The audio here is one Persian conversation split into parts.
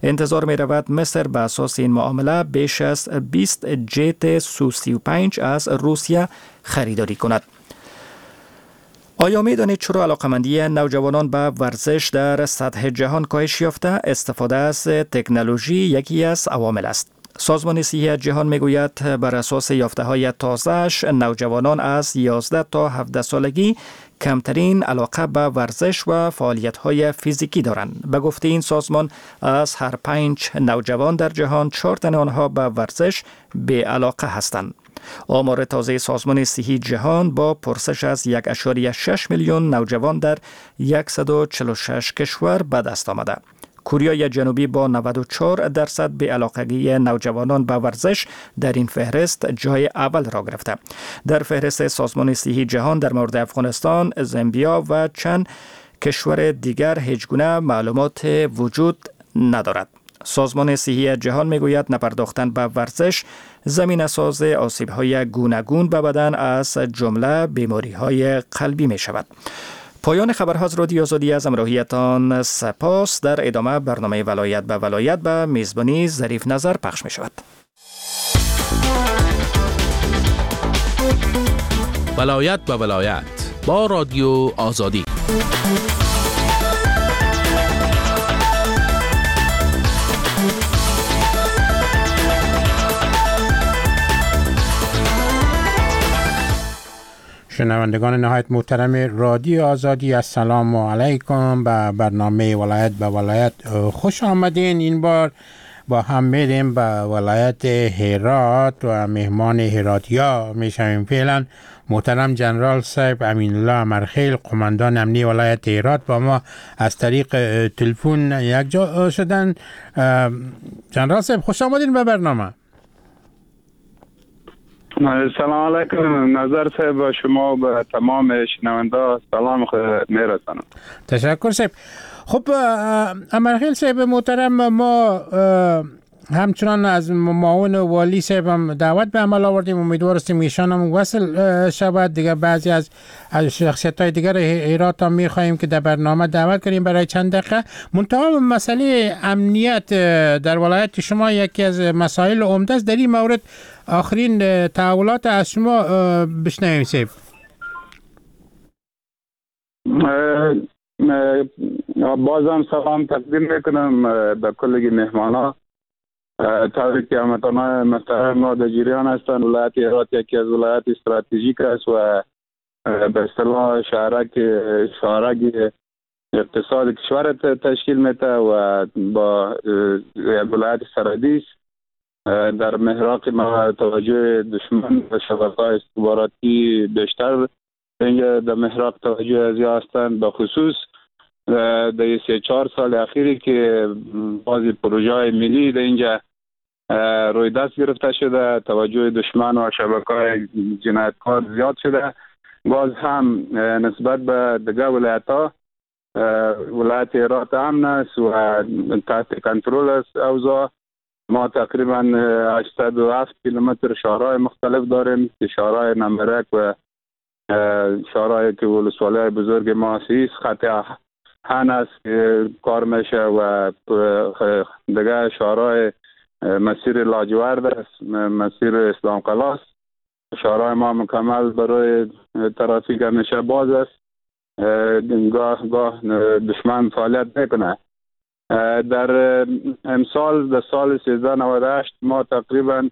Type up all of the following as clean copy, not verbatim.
انتظار می رود مصر به اساس این معامله بیش از 20 جت سو-35 از روسیه خریداری کند. آیا می دانید چرا علاقمندی نوجوانان به ورزش در سطح جهان کاهش یافته؟ استفاده از تکنولوژی یکی از عوامل است. سازمان صحت جهان میگوید بر اساس یافته‌های تازه‌اش نوجوانان از 11 تا 17 سالگی کمترین علاقه به ورزش و فعالیت‌های فیزیکی دارند. به گفته این سازمان از هر 5 نوجوان در جهان 4 تن آنها به ورزش بی‌علاقه هستند. آمار تازه سازمان صحی جهان با پرسش از 1.6 میلیون نوجوان در 146 کشور به دست آمده. کره جنوبی با 94% بی‌علاقگی نوجوانان به ورزش در این فهرست جای اول را گرفته. در فهرست سازمان صحی جهان در مورد افغانستان، زامبیا و چند کشور دیگر هیچ گونه معلومات وجود ندارد. سازمان صحی جهان میگوید نپرداختن به ورزش زمینه ساز آسیب‌های گوناگون به بدن از جمله بیماری‌های قلبی می شود. پایان خبرها از رادیو آزادی از همراهیتان سپاس. در ادامه برنامه ولایت به ولایت به میزبانی ظریف نظر پخش می شود. ولایت به ولایت با رادیو آزادی. شنوندگان نهایت محترم رادیو آزادی، السلام علیکم. به برنامه ولایت به ولایت خوش آمدین. این بار با هم میریم به ولایت هرات و مهمان هراتیا میشویم. فعلا محترم جنرال صاحب امین الله امرخیل، قماندان امنی ولایت هرات، با ما از طریق تلفن یک جا شدن. جنرال صاحب خوش آمدین به برنامه. سلام علیکم نظر صاحب، با شما و به تمام شنونده سلام میرسانم. تشکر صاحب. خب امرخیل صاحب محترم، ما همچنان از معاون والی صاحب هم دعوت به عمل آوردیم، امیدوار هستیم ایشان هم وصل شود. دیگه بعضی از شخصیت های دیگر هرات هم میخواهیم که در برنامه دعوت کنیم برای چند دقیقه. منتها مسئله امنیت در ولایت شما یکی از مسائل عمده است. در این مورد آخرین تحولات از شما بشنویم صاحب. بازم سلام تقدیم میکنم به کل مهمانا. طوری که هموطنان محترم ما در جریان هستند، ولایت هرات یکی از ولایت استراتژیک است و به اصطلاح شارک اقتصاد کشور تشکیل میده و با ولایت سرحدی است. در محراق ما توجه دشمن و شبکه‌های استخباراتی بیشتر در محراق توجه زیاد هستند، به خصوص در 3-4 سال اخیری که بعضی پروژه‌های ملی در اینجا روی دست گرفته شده، توجه دشمن و شبکه‌های جنایتکار زیاد شده. باز هم نسبت به دیگر ولایت‌ها، ولایت هرات امن است و تحت کنترل است اوضاع. ما تقریبا 807 کیلومتر شهرهای مختلف داریم که شهرهای نمبرک و شهرهای که ولسوالی بزرگ ما است. خط هن است که کار میشه و دیگه شهرهای مسیر لاجورد است، مسیر اسلام قلعه است. شهرهای ما مکمل برای ترافیک همیشه باز است. گاه دشمن فعالیت میکنه. در امسال در سال 1398 ما تقریبا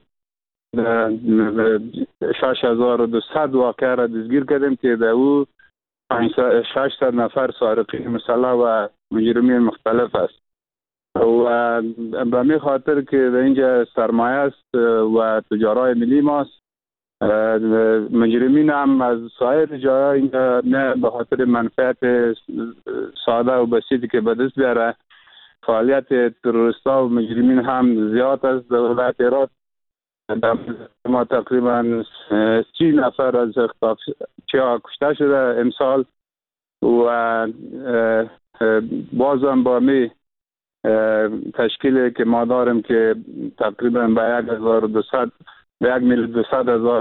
6200 واقعه را دستگیر کردیم که در او 600 نفر سارقین مسلح و مجرمین مختلف است و به می خاطر که در اینجا سرمایه است و تجارای ملی ماست. مجرمین هم از سایر جاها اینجا نه به خاطر منفعت ساده و بسیطی که به دست بیاره. فعالیت تروریستا و مجرمین هم زیاد است در ولایت هرات. ما تقریبا 30 نفر از اختطافچی‌ها کشته شده امسال و بازم با می تشکیلی که ما داریم که تقریبا به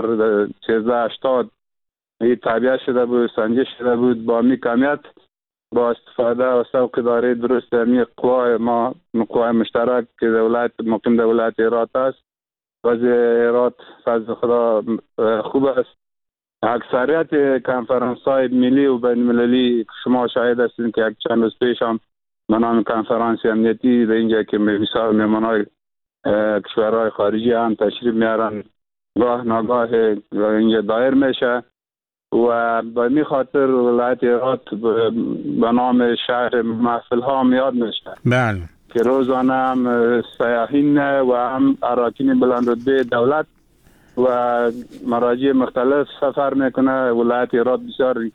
1,200,000 1380 این تابعه شده بود، سنجش شده بود. با می کمیت با استفاده و سوق اداره درست همی قوای ما، قوای مشترک که دولت مقیم دولت ایرات است، وضع ایرات فضل خدا خوب است. اکثریت کنفرانس های ملی و بین المللی شما شاهد هستید که یک چند روز پیش هم به نام کنفرانس امنیتی به اینجا که مثال مهمانای کشورهای خارجی هم تشریف میارن، گاه ناگاه اینجا دایر میشه و به می خاطر ولایت ایرات به نام شهر محفل ها هم یاد میشه. بله. که روزانه هم سیاحین و هم اراکین بلندرتبه دولت و مراجع مختلف سفر میکنه. ولایت ایرات بسیار ریچ.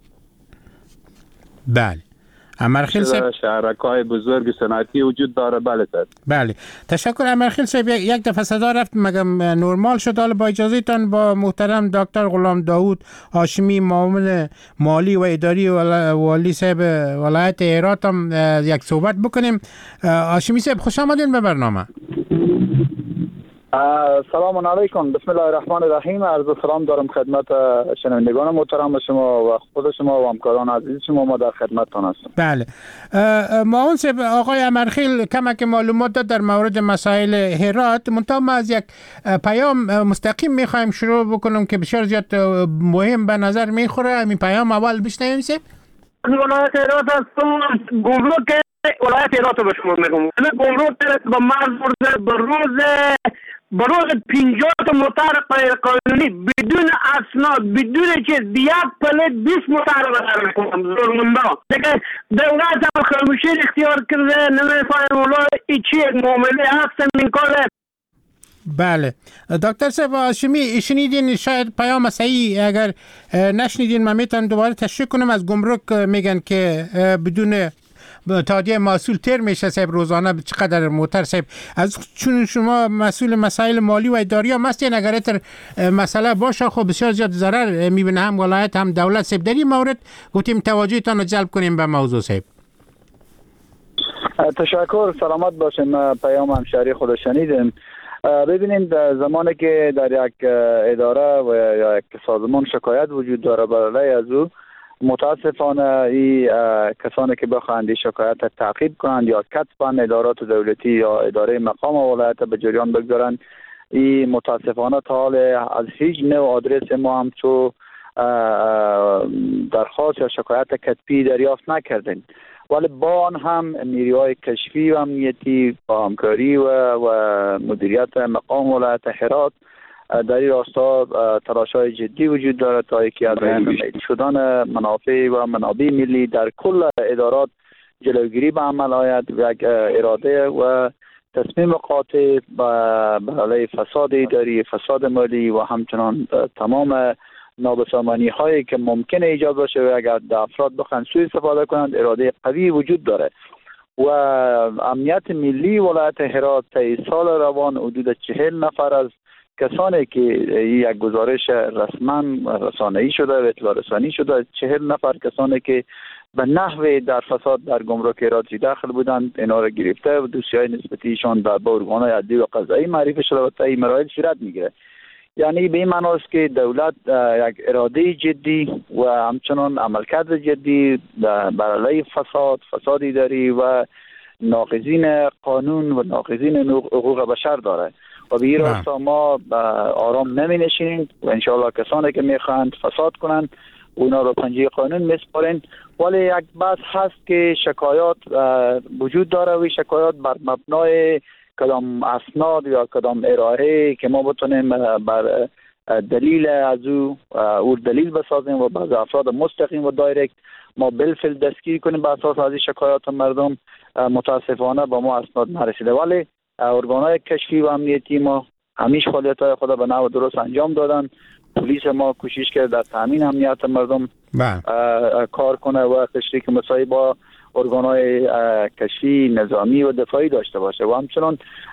بله. امرخیل صاحب، شهرک‌های بزرگ صنعتی وجود داره. بله سر. بله، تشکر امرخیل صاحب. یک دفعه صدا رفت مگم نرمال شد. حالا با اجازهتان با محترم دکتر غلام داوود هاشمی، معاون مالی و اداری والی صاحب ولایت هرات هم یک صحبت بکنیم. هاشمی صاحب خوش آمدین به برنامه. سلام علیکم. بسم الله الرحمن الرحیم. عرض سلام دارم خدمت شنوندگان محترم شما و خود شما و همکاران عزیز شما. ما در خدمتتان هستم. بله. معاون صاحب، آقای امرخیل کمک معلومات داد در مورد مسائل هرات. منتها ما از یک پیام مستقیم میخوایم شروع بکنم که بسیار زیاد مهم به نظر میخوره. همین پیام اول بشنویم صاحب. ولایت هرات هستم. گمرک ولایت هرات به شما میگم. گمرک به مرز برده به روز 50 موتر غیر قانونی بدون اسناد بدون چیز یک پلت 20 موتر رو بدر میکنم زورمنده. دیگه دولت هم خاموشی اختیار کرده. نمیفایم اولا ایچی معامله هست این کاره. بله. دکتر صاحب هاشمی، شنیدین شاید پیام صحیح، اگر نشنیدین من میتونم دوباره تشریح کنم. از گمرک میگن که بدون تادیه محصول تر میشه صاحب روزانه چقدر موتر صاحب. از چون شما مسئول مسائل مالی و اداری هم هستین، اگر اتر مسئله باشه خب بسیار زیاد ضرر میبینه هم ولایت هم دولت صاحب. در این مورد گفتیم توجهتان رو جلب کنیم به موضوع صاحب. تشکر. سلامت باشین. پیام همشهری خود شنیدیم. ببینید زمانی که در یک اداره و یا یک سازمان شکایت وجود داره برای از او، متاسفانه این کسانی که بخواهند شکایت تعقیب کنند یا کتباً ادارات دولتی یا اداره مقام ولایت به جریان بگذارند، این متاسفانه تا حال از هیچ نوع آدرس ما هم تو درخواست یا شکایت کتبی دریافت نکردیم. ولی با آن هم نیروهای کشفی و امنیتی با همکاری و مدیریت مقام ولایت هرات در این راستا تلاش‌های جدی وجود دارد تا اینکه از شدن منافع و منابع ملی در کل ادارات جلوگیری به عمل آید. یک اراده و تصمیم قاطع برای فساد اداری، فساد مالی و همچنان تمام نابسامانی هایی که ممکنه ایجاد باشه و اگر افراد بخواهند سوء استفاده کنند، اراده قوی وجود داره. و امنیت ملی ولایت هرات طی سال روان حدود 40 نفر از کسانی که یک گزارش رسما رسانه‌ای شده و اطلاع رسانی شده، 40 نفر کسانی که به نحو در فساد در گمرک هرات داخل بودند، اینا را گرفته و دوسیه‌های نسبتیشان در ارگان‌های عدلی و قضایی معرفی شده و طی مراحل صورت میگیره. یعنی به این معنی است که دولت یک اراده جدی و همچنان عملکرد جدی برای فساد اداری و ناقضین قانون و ناقضین حقوق بشر داره و به این راستا ما آرام نمی نشینیم و انشاءالله کسانی که میخواهند فساد کنند اونا رو پنجه قانون میسپارند. ولی یک بحث هست که شکایات وجود داره و شکایات بر مبنای کدام اسناد یا کدام ارائه که ما بتونیم بر دلیل از او دلیل بسازیم و بعض افراد مستقیم و دایرکت ما بالفعل دستگیر کنیم بر اساس از شکایات مردم. متاسفانه با ما اسناد نرسیده، ولی ارگان‌های کشفی و امنیتی ما همیشه فعالیت‌های خود به نحو درست انجام دادن. پلیس ما کوشش کرده در تامین امنیت مردم کار کنه و تشریک مساعی با ارگان‌های کشفی نظامی و دفاعی داشته باشه و همچنان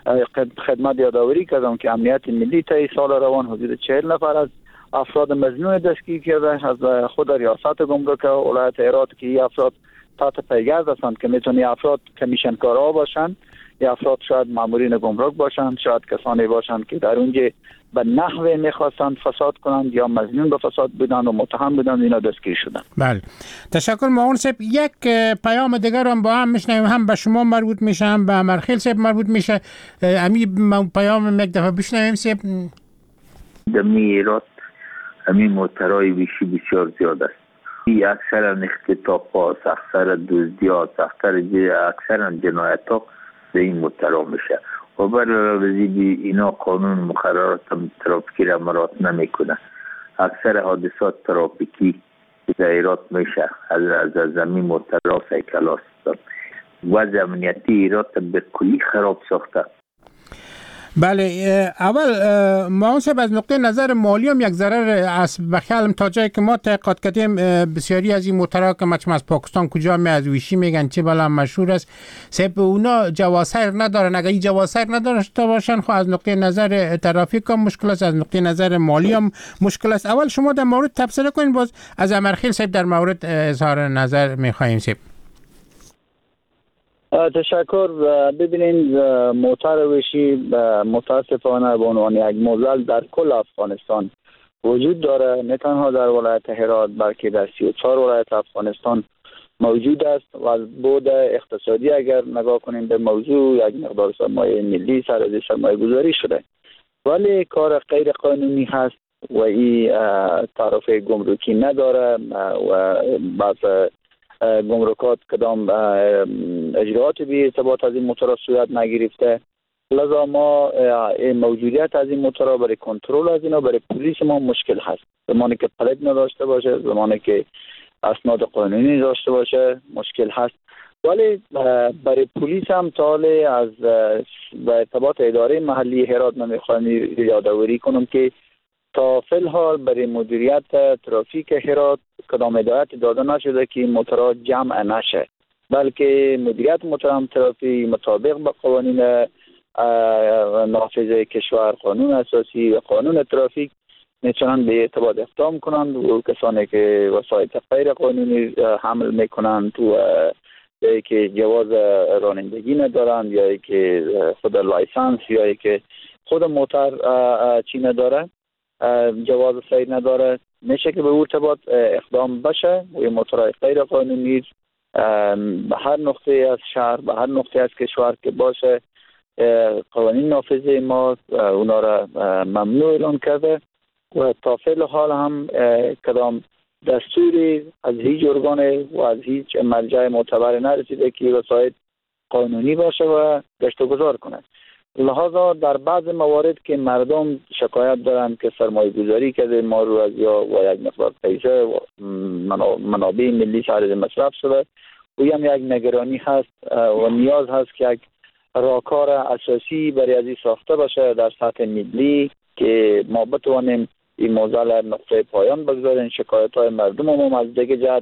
خدمت یادآوری کردم که امنیت ملی طی سال روان حدود 40 نفر از افراد مظنون دستگیر کرده از خود ریاست گمرک ولایت هرات که این افراد تحت پیگرد هستند که میتونی افراد کمیشنکارها باشند یا افراد شاید مامورین گمرک باشند، شاید کسانی باشند که در اونجا به نحوه میخواستند فساد کنند یا مظنون به فساد بودند و متهم بودند، اینا دستگیر شدند. بله، تشکر معاون صاحب. یک پیام دیگر هم با هم میشنویم، هم به شما مربوط میشه هم به امرخیل صاحب مربوط میشه. امی پیام یک دفعه بشنویم صاحب. دمی ایراد همین موترهای ویشی بسیار زیاد است. اکثرا اختطاف هاست، اکثرا دزدی هاست، اکثرا جنایت ها به این موترها میشه و برای اینا قانون مقررات ترافیکی را مراعات نمیکنه. اکثر حادثات ترافیکی در ایراد میشه از زمین موترها سیکل هاست. وضع امنیتی ایراد به کلی خراب ساخته. بله، اول معاون صاحب از نقطه نظر مالی هم یک ضرر است. بخیالم تا جایی که ما تحقیقات کردیم بسیاری از این موترها که مچم از پاکستان کجا می از ویشی میگن چه بالا مشهور است صاحب، اونا جوازسیر ندارن. اگر این جوازسیر نداشته باشن خب از نقطه نظر ترافیک هم مشکل است، از نقطه نظر مالی هم مشکل است. اول شما در مورد تبصره کنین، باز از امرخیل صاحب در مورد اظهار نظر میخواهیم صاحب. تشکر. ببینید موتر ویشی متاسفانه به عنوان یک معضل در کل افغانستان وجود داره، نه تنها در ولایت هرات بلکه در 34 ولایت افغانستان موجود است و از بعد اقتصادی اگر نگاه کنیم به موضوع یک مقدار سرمایه ملی سر از سرمایه گذاری شده، ولی کار غیر قانونی هست و این تعرفه گمرکی نداره و بعض گمرکات کدام اجراعات بی ارتباط از این موتورها صورت نگرفته. لذا ما موجودیت از این موتورها برای کنترل از اینا برای پلیس ما مشکل هست. زمانی که پلک نداشته باشه، زمانی که اسناد قانونی داشته باشه مشکل هست. ولی برای پلیس هم تاله از به ارتباط اداره محلی هرات من میخوام یادآوری کنم که تا فی الحال برای مدیریت ترافیک هرات کدام هدایت داده نشده که موتورها جمع نشه، بلکه مدیریت موتورها ترافیک مطابق با قوانین نافذ کشور، قانون اساسی و قانون ترافیک میتونن به ارتباط اقدام کنند و کسانی که وسایل غیر قانونی حمل میکنند تو یا که جواز رانندگی ندارند یا که خود لایسنس یا که خود موتر چی نداره، جواز سیر نداره، میشه که به ارتباط اقدام بشه و این موتورهای غیر قانونی به هر نقطه از شهر به هر نقطه از کشور که باشه قوانین نافذه ما اونا را ممنوع اعلان کرده و تا فعل حال هم کدام دستوری از هیچ ارگان و از هیچ مرجع معتبر نرسیده که وسایل قانونی باشه و گشت و گذار کنه. لحاظا در بعض موارد که مردم شکایت دارند که سرمایه گذاری کرده ما رو از یا و یک مقدار پیسه و منابع ملی سرد مصرف شده و هم یک نگرانی هست و نیاز هست که یک راهکار اساسی برای از این ساخته باشه در سطح ملی که ما بتوانیم این موضوع نقطه پایان بگذاریم. شکایت های مردم هم از دیگه جهت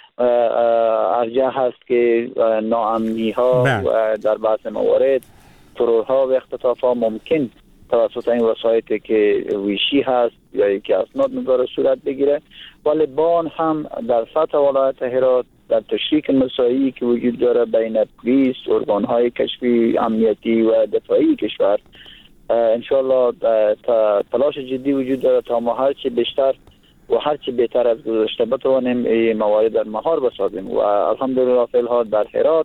ارجح هست که ناامنی ها و در بعض موارد ترورها و اختطاف ها ممکن توسط این وسایلی که ویشی هست یا که اسناد نداره صورت بگیره، ولی با آن هم در سطح ولایت هرات در تشریک مساعی که وجود داره بین پلیس، ارگان‌های کشفی امنیتی و دفاعی کشور انشالله تلاش جدی وجود داره تا ما هرچی بیشتر و هرچی بهتر از گذشته بتوانیم این موارد در مهار بسازیم و الحمدلله فی الحال در هرات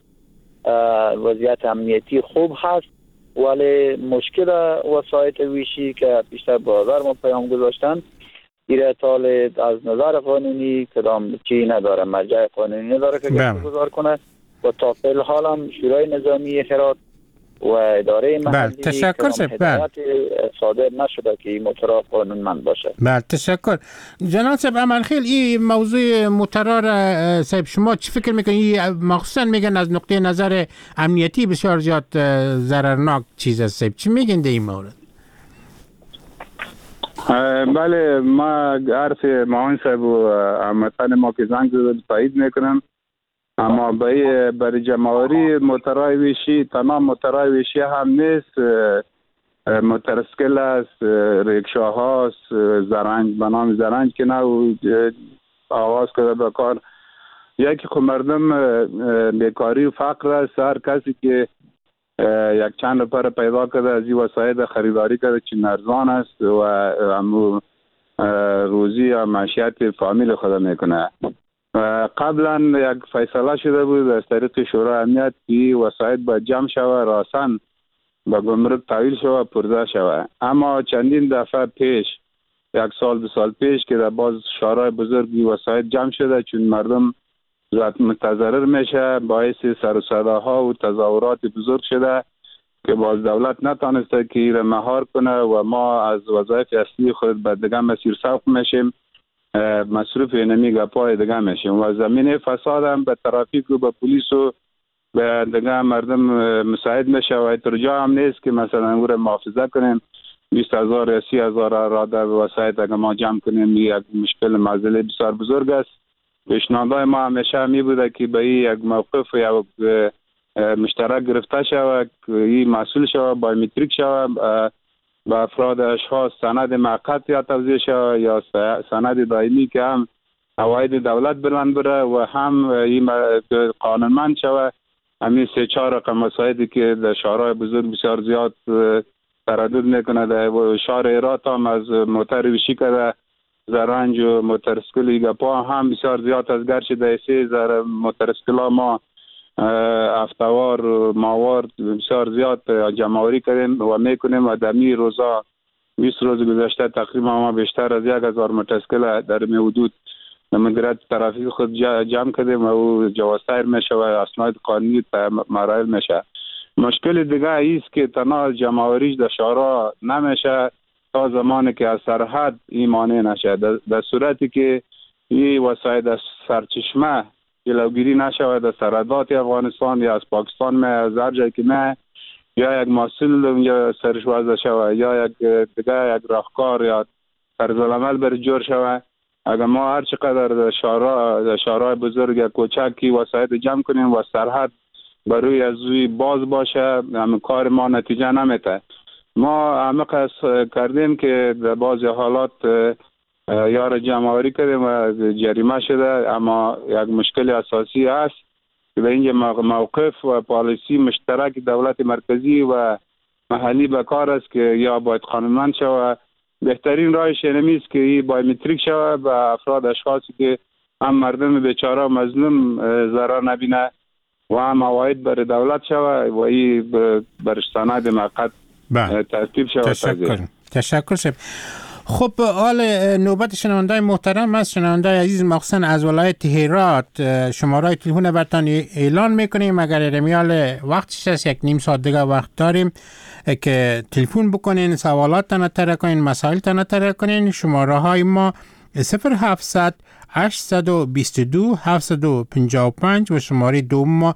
وضعیت امنیتی خوب هست، ولی مشکل وسایل ویشی که بیشتر بازار ما پیام گذاشتن ایره تال از نظر قانونی کدام چی نداره، مرجع قانونی نداره که گذار کنه و تا فی الحال هم شورای نظامی هرات و اداره محلی تشکر هدایت صادر نشده که این موتورها قانونمند باشه. بله تشکر جناب صاحب امرخیل. این موضوع موتورها را صاحب شما چی فکر میکنید؟ مخصوصا میگن از نقطه نظر امنیتی بسیار زیاد ضررناک چیز است صاحب، چی میگن در این مورد؟ بله ما عرف معاون صاحب و هموطن ما که زنگ زد تایید میکنم، اما برای جمعوری موترهای ویشی تمام موترهای ویشی هم نیست، موترسکل است، ریکشاهاست، زرنج به نام زرنج که نه آواز کرده به کار یکی خب مردم بیکاری و فقر است. هر کسی که یک چند نفر پیدا کرده از این وسایل خریداری کرده که ارزان است و همو روزی یا معیشت فامیل خود میکنه. قبلا یک فیصله شده بود از طریق شورای امنیت که وسایل باید جمع شود، راسن به گمرک تحویل شود، پرده شود. اما چندین دفعه پیش، یک سال 2 سال پیش که در باز شورای بزرگی وسایل جمع شده، چون مردم متضرر میشه، باعث سر و صداها و تظاهرات بزرگ شده که باز دولت نتانسته که این مهار کنه و ما از وظایف اصلی خود به دیگه مسیر سوق میشیم، مصروف اینمی گپای دیگه میشیم و زمینه فساد هم به ترافیک و به پلیس و به دیگه مردم مساعد میشه و ترجا هم نیست که مثلا انگور محافظه کنیم 20,000 یا 30,000 را در وسایل اگر ما جمع کنیم. یک مشکل معضله بسیار بزرگ است. پیشنهادهای ما همیشه می بوده که به یک موقف یا مشترک گرفته شود که این مسئول شود، بایومتریک شود، به افراد اشخاص سند موقت یا توزیع شود یا سند دائمی که هم عواید دولت بلند بره و هم این قانونمند شود. همین 3-4 رقم وسایلی که در شهرهای بزرگ بسیار زیاد تردد میکنه، در شهر هرات هم از موتر ویشی کرده زرنج و موترسکل گپا هم بسیار زیاد از گرچه در 3,000 موترسکل ما افتوار ماوار بسیار زیاد جمعوری کردیم و میکنیم و در می روزا 20 روز گذشته تقریبا ما بیشتر از 1,000 موترسکل در می حدود مدیریت ترافیک خود جمع کردیم و جوازسیر میشه و اسناد قانونی مراحل میشه. مشکل دیگه ایست که تنها جمعوریش در شهرها نمیشه تا زمانی که از سرحد این مانع نشه. در صورتی که این وسایل از سرچشمه جلوگیری نشود در سرحدات افغانستان یا از پاکستان از هر جایی که نه، یا یک مسئول یا سرش وضع شود یا یک دیگه یک راهکار یا طرز العمل بر جور شود. اگر ما هر چقدر در شهرهای بزرگ یا کوچکی وسایل جمع کنیم و سرحد بروی از روی باز باشه، همین کار ما نتیجه نمیده. ما عمق کردیم که در بعضی حالات یار جمعوری کردیم و جریمه شده، اما یک مشکل اساسی است که به اینجا موقف و پالیسی مشترک دولت مرکزی و محلی به کار است که یا باید قانونمند شود. بهترین راهش اینمی است که این بایومتریک شود و افراد اشخاصی که هم مردم بیچاره و مظلوم ضرر نبینه و هم عواید بر دولت شود و این بر سند موقت ترتیب شود. تشکر شب. خب حال نوبت شنوندای محترم است. شنوندای عزیز مخصوصا از ولایت هرات شماره تلفن برتان اعلان میکنیم. اگر رمیال وقتش است 1.5 ساعت دیگه وقت داریم که تلفن بکنین، سوالات تنطرح کنین، مسائل تنطرح کنین. شماره های ما 0700 822 755 و شماره دوم ما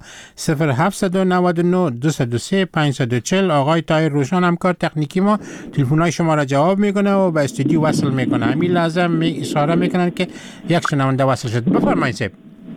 0799 203 540. آقای طاهر روشن همکار تکنیکی ما تلفن‌های شما را جواب میکنه و به استودیو وصل میکنه. همین لازم اشاره میکنن که یک شنونده وصل شد. بفرمایید صاحب.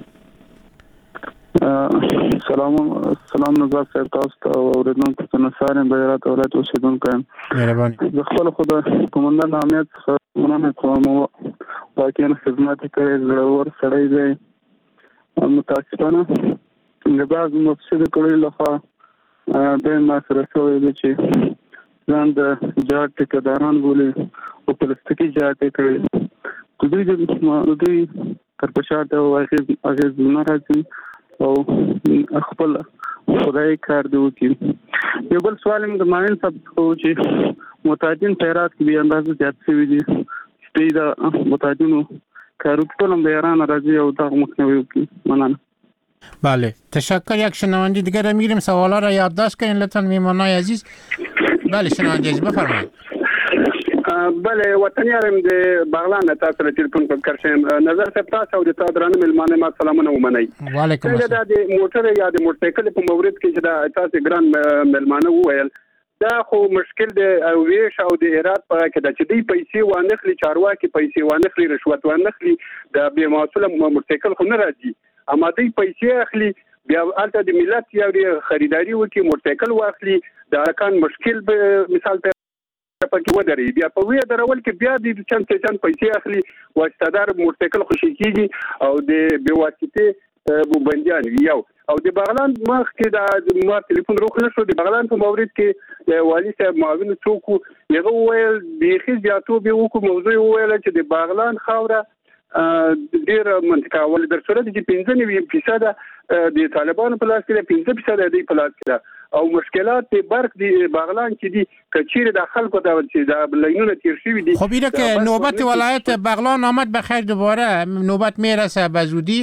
سلام نظر صاحب تاسو او اوریدونکو ته نصارم د هرات ولایت اوسیدونکو یم. مهرباني. د خپل خدای قومندان امنیت څخه مننه کوم. واقعا خدمت کوي، زړور سړی دی. متاسفانه د بعض مفسد کړي لخوا د ما سره شوی دی چې ځان د جاټ ټیکداران بولي او پلاستیکي جاټ کوي. دوی تر پښه ته واغې نه راځي او خپل خدای کار دی وکړي. یو بل سوال هم د معین صاحب خو چې متعدین خیرات کې به اندازه زیات شوي دي چې د متعدینو کارو ټول هم د ایران راځي او دغه مخنیوی وکړي. مننه. بله تشکر. یک شنونده دیگر را میگیریم. سوالا را یادداشت کنین لطفا میهمانای عزیز. بله شنونده عزیز بفرمایید. بله وطنیارم د بغلان تاسو له ټلیفون په کرشم نظر صاحب تاسو او د تاسو درانه ملمانه ما سلامونه ومنئ. وعلیکم السلام. د موټر یا د موټرسایکل په مورد کې چې دا تاسو ګران ملمانه وویل دا خو مشکل د ویش او د هرات په کې د چې دی پیسې وانخلي چارواکي پیسې وانخلي رشوت وانخلي د بې مسؤل موټرسایکل خو نه راځي، اما دی پیسې اخلي بیا الته د ملت یا د خریداري وکي موټرسایکل واخلي د ارکان مشکل مثال پکې ودرې بیا په وی درول کې بیا د چند پیسې اخلي واسطادار موټرسایکل خوشی کیږي او د بې واسطه بنديان یو او د بغلان مخ کې د ما ټلیفون روخ نشو د بغلان په مورید کې د والی صاحب معاون څوک یو ویل بيخي زیاتو به وکړو موضوع ویل چې د بغلان خاوره ډیر منطقه ول در صورت چې 15% د طالبانو په لاس کې 15% د په لاس کې او مشکلات په برق دی بغلان کې دي کچیر د خلکو د لاینونو تیر شوی دي. خب ایره که نوبت ولایت بغلان آمد بخیر دوباره نوبت میرسه به زودی.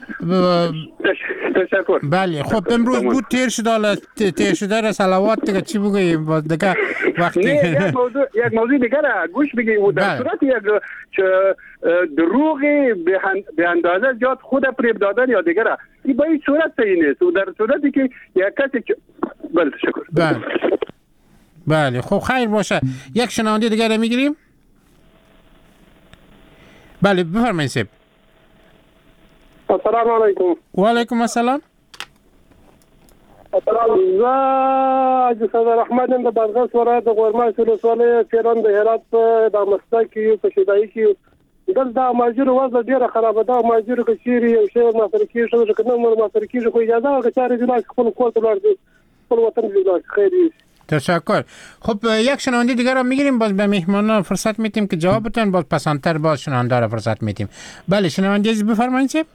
تشکر. بله خب امروز بود تیر شده را صلوات دیگه چی بگوییم باز دیگه وقتی یک موضوع دیگه را گوش بگیم در صورت یک دروغی به اندازه زیاد خود فریب دادن یا دیگه را این با این صورت صحیح نیست و در صورتی که یک کسی بله تشکر. بله خب خیر باشه. یک شنونده دیگه را میگیریم. بله بفرمایید سیب. السلام علیکم. و علیکم السلام. زه صدر احمد د بادغیس ولایت د غورماش ولسوالۍ پیران د هرات د مسلک په شیدای کې دلته ماجر وضع ډیره خرابه ده. ماجر کثیر یو شی مافرکی شو چې کنه مافرکی خو اجازه او چارې جلا خپل کور ته لاړ خپل وطن جلا خیری. تشکر. خب یک شنونده دیگر را میگیریم باز به مهمانان فرصت میتیم که جواب بدن باز پسندتر باز شنونده را فرصت میتیم. بله شنونده عزیز بفرمایید چه؟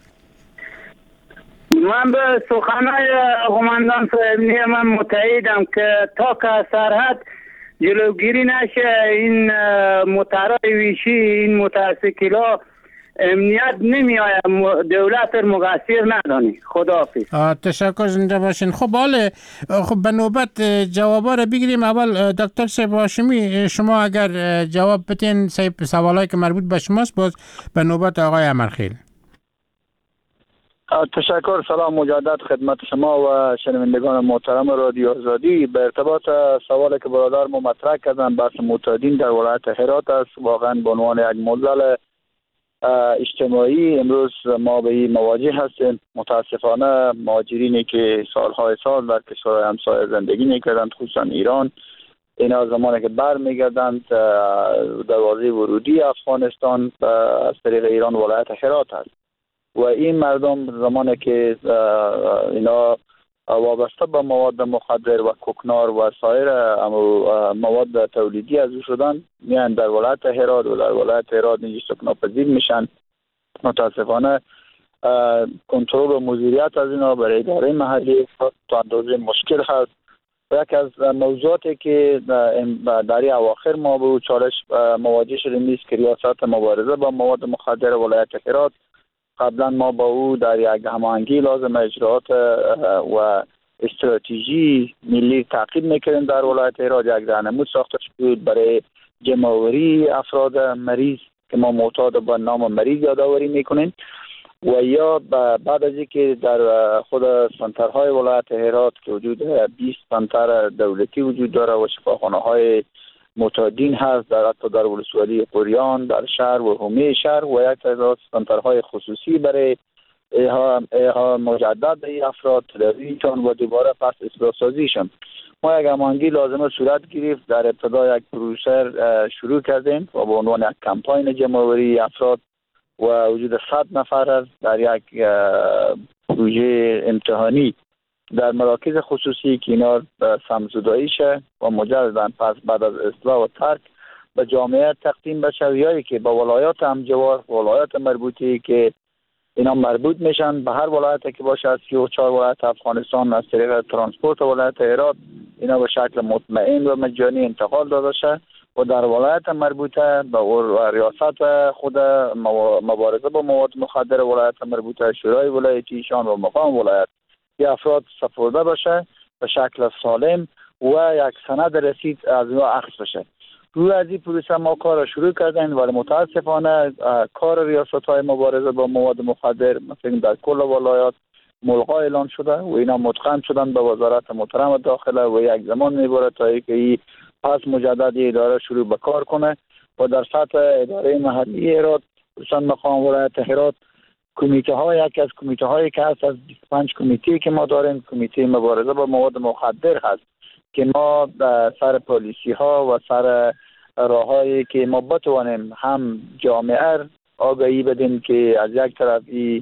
من به سخنهای قماندان صاحب من متعهدم که تا که سرحد جلوگیری نشه این موترهای ویشی این موتورسیکلا امنیت نمیآید دولت مقصر ندانی. خداحافظ. تشکر زنده باشین. خب بله خب به نوبت جوابا را بگیریم. اول دکتر صاحب هاشمی شما اگر جواب بدین سوالایی که مربوط به شماست باز به نوبت آقای امرخیل. تشکر. سلام مجدد خدمت شما و شنوندگان محترم رادیو آزادی. به ارتباط سوالی که برادر ما مطرح کردن بحث معتادین در ولایت هرات است. واقعا به عنوان یک معضل اجتماعی امروز ما به این مواجه هستیم. متاسفانه مهاجرینی که سالهای سال در کشورهای همسایه زندگی میکردند خصوصا ایران اینا زمانی که برمیگردند دروازه ورودی افغانستان از طریق ایران ولایت هرات است و این مردم زمانی که اینا وابسته به مواد مخدر و کوکنار و سایر مواد تولیدی از او شدن میان در ولایت هرات و در ولایت هرات اینجا سکناپذیر میشن. متاسفانه کنترل و مدیریت از اینا برای اداره محلی تا اندازه مشکل هست. یک از موضوعاتی که در اواخر ما به چالش مواجه شدیم نیست که ریاست مبارزه با مواد مخدر ولایت هرات قبلا ما با او در یک هماهنگی لازم اجرات و استراتژی ملی تعقیب میکردیم در ولایت هرات. یک راهنمود ساخته شد برای جمع‌آوری افراد مریض که ما معتاد با نام مریض یادآوری میکنیم و یا بعد از اینکه در خود سنترهای ولایت هرات که وجود 20 سنتر دولتی وجود داره و شفاخانه‌های معتادین هست در حتی در ولسوالی قریان در شهر و حومه شهر و یک تعداد سنترهای خصوصی برای ایها مجدد به افراد تداویشان و دوباره پس اصلاح سازیشان. ما یک هماهنگی لازمه صورت گرفت. در ابتدا یک پروسه شروع کردیم و به عنوان یک کمپاین جمع‌آوری افراد و وجود 100 نفر در یک پروژه امتحانی در مراکز خصوصی که اینا سمزدایی شه و مجددا پس بعد از اصلاح و ترک به جامعه تقدیم بشه یایی که با ولایات همجوار ولایات مربوطی که اینا مربوط میشن به هر ولایتی که باشه از 34 ولایت افغانستان از طریق ترانسپورت ولایت هرات اینا به شکل مطمئن و مجانی انتقال داده شه و در ولایت مربوطه به ریاست خود مبارزه با مواد مخدر ولایت مربوطه شورای ولایتیشان و مقام ولایت یا افراد سپرده باشه به شکل سالم و یک سند رسید از اونها اخذ بشه. روی از این پروسه ما کار را شروع کردیم ولی متاسفانه کار ریاست‌های مبارزه با مواد مخدر مثلا در کل ولایات ملغا اعلان شده و اینا متقن شدن به وزارت محترم داخله و یک زمان میبره تا اینکه پس مجدد اداره شروع به کار کنه و در سطح اداره محلی هرات خصوصا مقام ولایت هرات کمیته ها یکی از کمیته هایی که هست از 25 کمیته که ما داریم کمیته مبارزه با مواد مخدر هست که ما سر پالیسی ها و سر راههایی که ما بتوانیم هم جامعه آگاهی بدیم که از یک طرف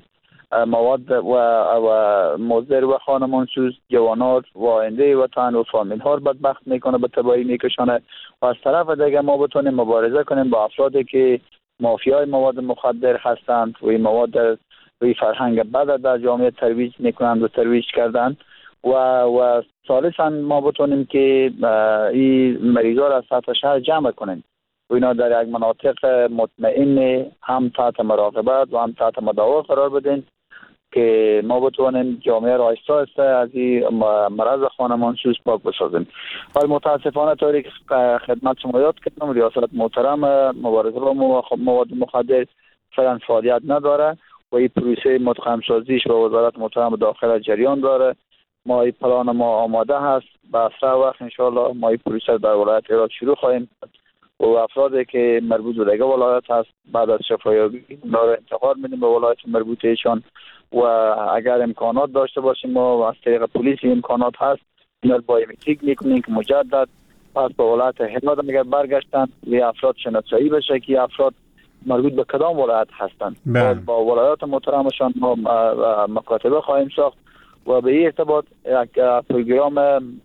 مواد و مضر و خانمانسوز جوانات و آینده وطن و فامیل ها رو بدبخت میکنه، به تباهی میکشانه. و از طرف دیگه ما بتونیم مبارزه کنیم با افرادی که مافیای مواد مخدر هستند و این مواد و فرهنگ بد در جامعه ترویج میکنند و ترویج کردن. و ثالثا ما بتونیم که این مریضا را از سطح شهر جمع کنیم و اینا در یک مناطق مطمئن هم تحت مراقبت و هم تحت مداوا قرار بدین که ما بتونیم جامعه را آهسته آهسته از این مرض خانمانسوز پاک بسازیم. ولی متاسفانه طوری که خدمت شما یاد کردم، ریاست محترم مبارزه با مواد مخدر فعلا فعالیت نداره و این پروسه متقم سازیش به وزارت محترم داخل جریان داره. ما این پلان ما آماده هست، به اسرع وقت انشاءالله ما این پروسه در ولایت هرات شروع خواهیم و افرادی که مربوط به دیگه ولایت هست بعد از شفایابی داره انتقال میدیم به ولایت مربوطه ایشان و اگر امکانات داشته باشیم و از طریق پلیس امکانات هست اینا بایومتریک میکنیم که مجدد پس به ولایت هرات اگر برگشتن و افراد شناسایی بشه که افراد مربوط به کدام ولایت هستند. با ولایات محترمشان ما مکاتبه خواهیم ساخت و به این ارتباط یک پروگرام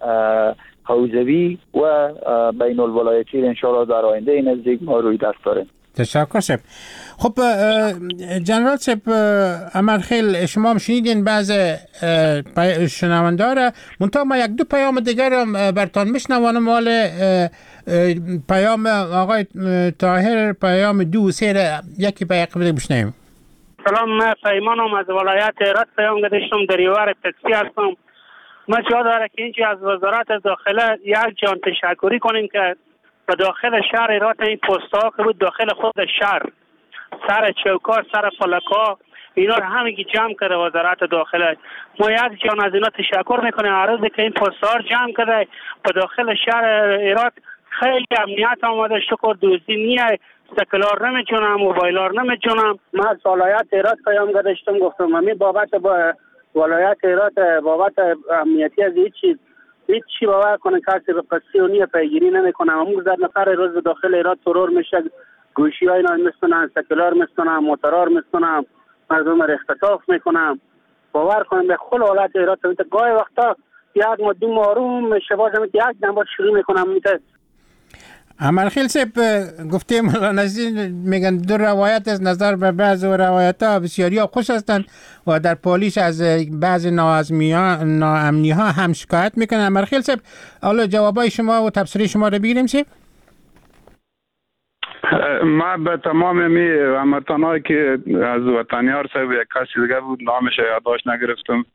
حوزوی و بین الولایتی انشاءالله در آینده نزدیک ما روی دست داره. تشکر صاحب. خب جنرال صاحب امرخیل، شما هم شنیدین بعض شنونده را، منتها ما یک دو پیام دیگر برتان میشنوانم. مال پیام آقای طاهر، پیام 2 و 3 یکی پیام بشنویم. سلام، من پیمانم از ولایت هرات پیام گذاشتم، دریور تکسی هستم. ما جا داره که اینجا از وزارت داخله یک جان تشکری کنیم که به داخل شهر هرات این پست‌ها که بود داخل خود شهر سر چوکا سر فلکا اینا رو همگی جمع کرده وزارت داخله. ما یک جان از اینا تشکر میکنیم. هر روزی که این پست‌ها رو جمع کرده به داخل شهر هرات خیلی امنیت آمده. شکر دزدی نیه، سکلار نمیتونم، موبایلار نمیتونم. من از ولایت هرات پیام گذاشتم، گفتم همین بابت با ولایت هرات بابت امنیتی از هیچ چی باور کنه کسی به قصی و نیه پیگیری نمیکنه. امروز در نفر روز به داخل هرات ترور میشه، گوشی های اینا میستونن، سکلار میستونن، موترار میستونن، مردم را اختطاف میکنن. باور کنم به خل ولایت هرات گاهی وقتا یک ما دو ماروم میشه بازم یک نمبر شروع میکنم. امرخیل صاحب گفتیم میگن دو روایت از نظر به بعض روایت ها بسیاری ها خوش هستند و در پالیش از بعض ناامنی ها هم شکایت میکنن. امرخیل صاحب حالا جوابای شما و تفسیر شما رو بگیریم صاحب. ما به تمام می هموطنایی که از وطنیار صاحب یک کسی دیگه بود نامش یادداشت نگرفتم،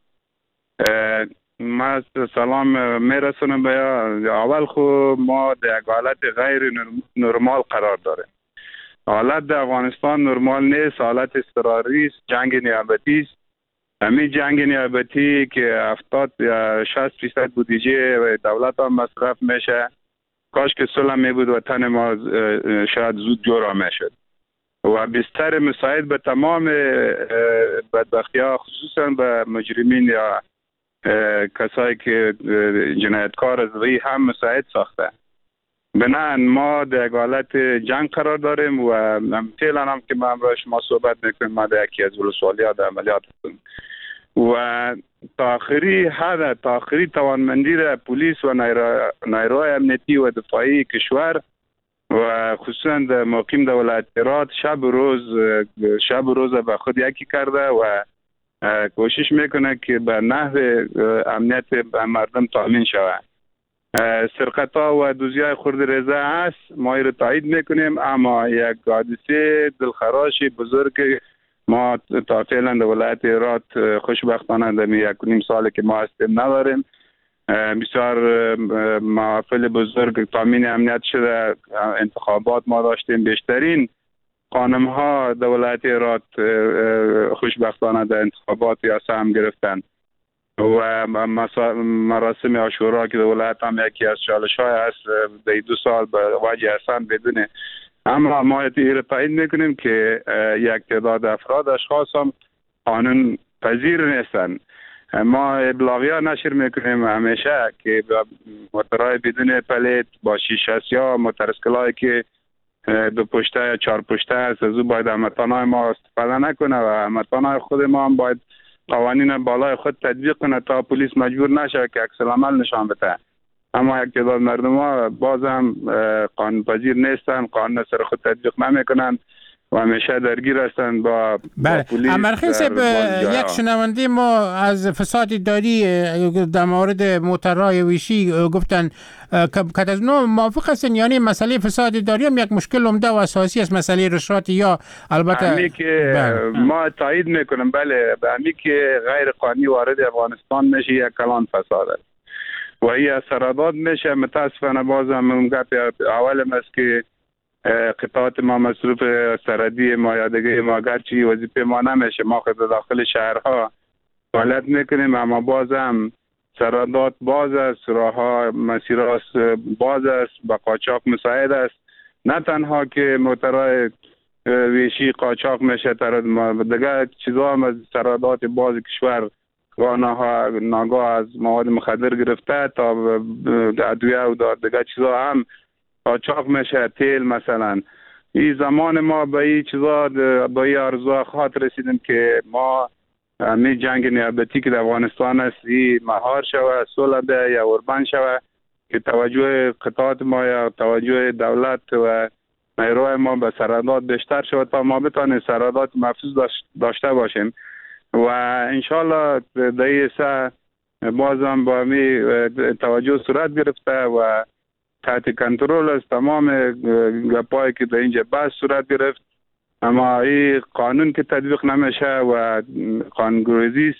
ما سلام میرسونم به اول خو ما در حالت غیر نرمال قرار داره. حالت در افغانستان نرمال نیست، حالت اضطراری است، جنگ نیابتی است. همین جنگ نیابتی که 70 یا 60% بودجه دولت هم مصرف میشه، کاش که صلح می بود وطن ما شاید زود جور میشد و بستر مساعد به تمام بدبختی ها خصوصا به مجرمین یا کسایی که جنایتکار از وی هم مساعد ساخته. بنابراین ما در حالت جنگ قرار داریم و فعلا هم که ما امروز شما صحبت میکنیم ما در یکی از ولسوالی‌ها در عملیات هستیم و تا آخری توانمندی را پلیس و نیروهای امنیتی و دفاعی کشور و خصوصا در مقیم در ولایت هرات شب و روز به خود یکی کرده و کوشش میکنه که به نحو امنیت مردم تامین شود. سرقت ها و دوزی های خرد ریزه هست، ما این رو تایید میکنیم، اما یک حادثه دلخراش بزرگ ما تا فعلا در ولایت هرات خوشبختانه در 1.5 ساله که ما هستیم نداریم. بسیار محافل بزرگ تامین امنیت شده. انتخابات ما داشتیم، بیشترین خانم ها در ولایت هرات خوشبختانه در انتخابات ریاست هم گرفتن و مراسم عاشورا که در ولایت هم یکی از چالش های هست در 2 سال به وجه احسان بدونه. اما ما این تایید میکنیم که یک تعداد افراد اشخاص هم قانون پذیر نیستن. ما ابلاغی ها نشر میکنیم همیشه که موترهای بدون پلیت با شیشه یا موترسکلایی که دو پشته یا چهار پشته است، از او باید هموطنان ما استفاده نکنه و هموطنان خود ما هم باید قوانین بالای خود تطبیق کنه تا پلیس مجبور نشه که عکس العمل نشان بده. اما یک تعداد مردم ها باز هم قانون پذیر نیستن، قانون سر خود تطبیق نمیکنن و همیشه درگیر هستند با پلیس. امرخیل صاحب، یک شنونده ما از فساد اداری در مورد موترهای ویشی گفتن که از نوع موافق هستن، یعنی مسئله فساد اداری هم یک مشکل عمده و اساسی است، مسئله رشوت یا البته همی که ما تایید میکنم، بله، به همی که غیر قانونی وارد افغانستان میشه یک کلان فساد است و این سرادات میشه. متاسفانه باز هم گپ اولم است که قطعات ما مصروف سرحدی ما یا دیگه ما گرچه وظیفه ما نمیشه، ما خود داخل شهرها فعالیت میکنیم، اما باز هم سرحدات باز است، راهها مسیرها باز است، با قاچاق مساعد است. نه تنها که موترهای ویشی قاچاق میشه، دیگه چیزا هم از سرحدات باز کشور گانه ناگاه از مواد مخدر گرفته تا ادویه و دیگه چیزا هم قاچاق میشه، تیل مثلا. این زمان ما به این چیزا به این آرزوها خاطر رسیدیم که ما می جنگ نیابتی که در افغانستان است این مهار شوه، صلح ده یا اوربند شوه که توجه قطعات ما یا توجه دولت و نیروهای ما به سرحدات بیشتر شود تا ما بتانیم سرحدات محفوظ داشته باشیم و انشالله در این سه بازم با می توجه صورت گرفته و تحت کنترل است. تمام گپایی که در اینجا بحث صورت گرفت، اما این قانون که تطبیق نمیشه و قانون‌گریزی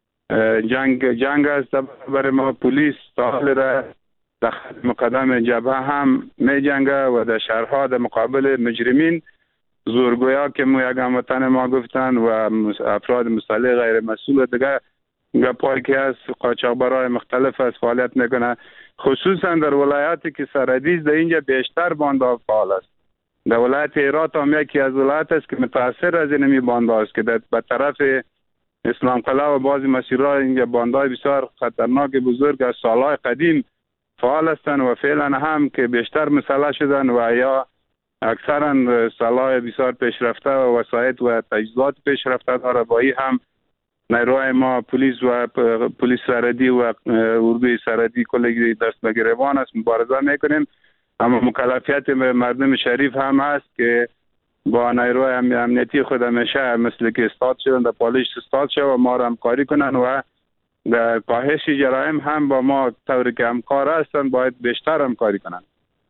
جنگ است برای ما. پلیس تا حال را در مقدم جبهه هم می جنگه و در شهرها در مقابل مجرمین زورگویا که یک هموطن ما گفتن و افراد مسلح غیر مسئول دیگه گپایی که از قاچاقبرای مختلف از فعالیت میکنه، خصوصا در ولایاتی که سرحدی است. در اینجا بیشتر باندها فعال است. در ولایت هرات هم یکی از ولایات است که متاثر از این باندها است که به طرف اسلام قلعه و بعضی مسیرها اینجا باندهای بسیار خطرناک بزرگ از سالهای قدیم فعال هستند و فعلا هم که بیشتر مسلح شدن و یا اکثرا سلاح بسیار پیشرفته و وسایط و تجهیزات پیشرفته داره. با این هم نیروهای ما پلیس و پلیس سرحدی و اردوی سرحدی کلگی دست به گریبان است، مبارزه میکنیم. اما مکلفیت مردم شریف هم هست که با نیروهای امنیتی خود همیشه مثل که استاد شدن در پالیش استاد شد و ما را همکاری کنن و در کاهش جرایم هم با ما طوری که همکار هستن باید بیشتر همکاری کنن.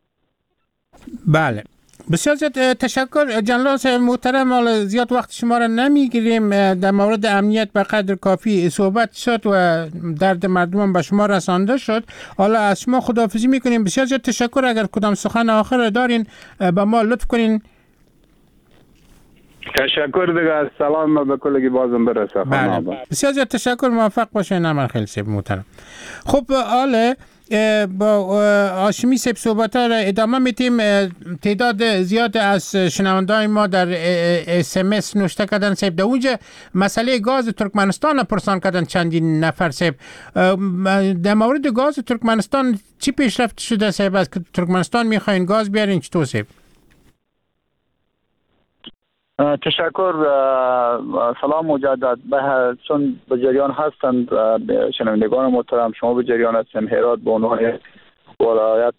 بله، بسیار زیاد تشکر جنرال صاحب محترم. حالا زیاد وقت شما را نمیگیریم، در مورد امنیت به قدر کافی صحبت شد و درد مردم به شما رسانده شد. حالا از شما خداحافظی میکنیم. بسیار زیاد تشکر. اگر کدام سخن آخر دارین به ما لطف کنین. تشکر دیگه، از سلام به کلگی بازم برسه. بله. بسیار زیاد تشکر، موفق باشین امرخیل صاحب محترم. خب حالا با هاشمی صاحب صحبت‌ها را ادامه میتیم. تعداد زیاد از شنونده‌های ما در SMS نوشته کردن صاحب در اونجا مسئله گاز ترکمنستان پرسان کردن چندین نفر صاحب. در مورد گاز ترکمنستان چی پیشرفت شده صاحب؟ از که ترکمنستان میخواین گاز بیارین چطور صاحب؟ تشکر. سلام مجدد. چون به جریان هستند شنوندگان محترم، شما به جریان هستند. هرات به عنوان ولایت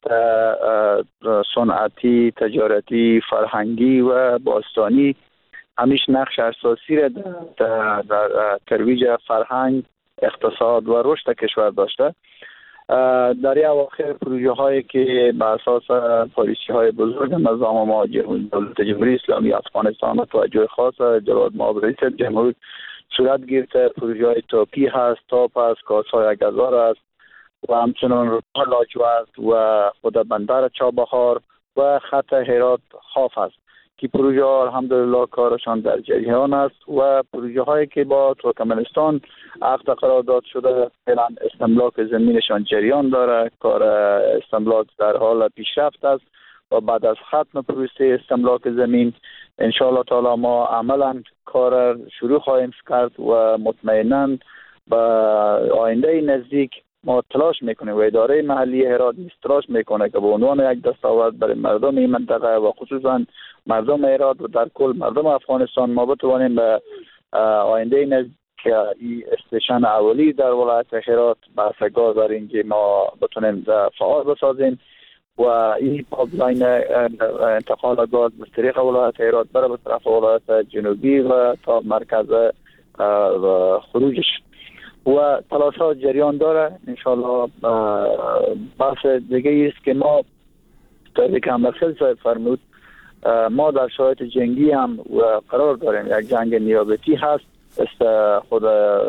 صنعتی، تجارتی، فرهنگی و باستانی همیش نقش اساسی را در ترویج فرهنگ، اقتصاد و رشد کشور داشته. در این اواخر پروژه هایی که به اساس پالیسی های بزرگ نظام ما دولت جمهوری اسلامی افغانستان و توجه خاص جناب معاون رئیس جمهور صورت گرفته، پروژه های توپی هست، تاپ است، کاسای گذار است و همچنان رودخانه لاجورد و خود بندر چابهار و خط هرات خاف است که پروژه ها الحمدلله کارشان در جریان است و پروژه هایی که با ترکمنستان عقد قرارداد شده فعلا استملاک زمینشان جریان داره. کار استملاک در حال پیشرفت است و بعد از ختم پروسه استملاک زمین ان شاء الله تعالی ما عملا کار شروع خواهیم کرد و مطمئنا به آینده نزدیک ما تلاش میکنیم و اداره محلی هرات تلاش میکنه که به عنوان یک دستاورد برای مردم این منطقه و خصوصا مردم هرات و در کل مردم افغانستان ما بتوانیم به آینده نزدیک این استیشن اولی در ولایت هرات بحث گاز در اینجا ما بتونیم فعال بسازیم و این پایپلاین انتقال گاز به طریق ولایت هرات بره به طرف ولایت جنوبی و تا مرکز خروجش و تلاش ها جریان داره. انشالله بحث دیگه است که ما طوری که امرخیل صاحب فرمود ما در شرایط جنگی هم قرار داریم. یک جنگ نیابتی هست. خود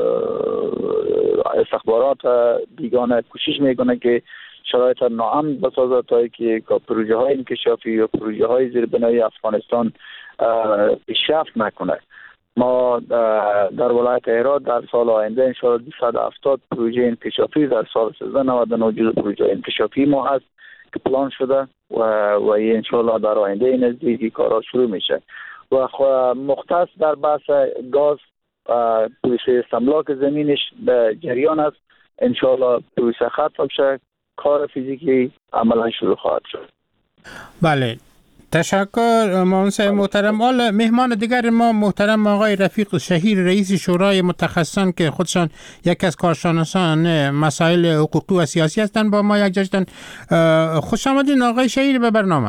استخبارات بیگانه کوشش میکنه که شرایط ناامن بسازه تا که پروژه های انکشافی و پروژه های زیربنایی افغانستان پیشرفت نکنه. ما در ولایت هرات در سال آینده انشاءالله 270 پروژه انکشافی در سال 1399 جزو پروژه انکشافی ما هست که پلان شده و این انشاءالله در آینده نزدیکی کارا شروع میشه و مختص در بحث گاز پروژه استملاک زمینش به جریان است. انشاءالله پروژه ختم شه کار فیزیکی عملا شروع خواهد شد. بله تشکر مهندس محترم. حالا مهمان دیگر ما محترم آقای رفیق شهیر رئیس شورای متخصصان که خودشان یک از کارشناسان مسائل حقوقی و سیاسی هستند با ما یک جشن. خوش آمدین آقای شهیر به برنامه.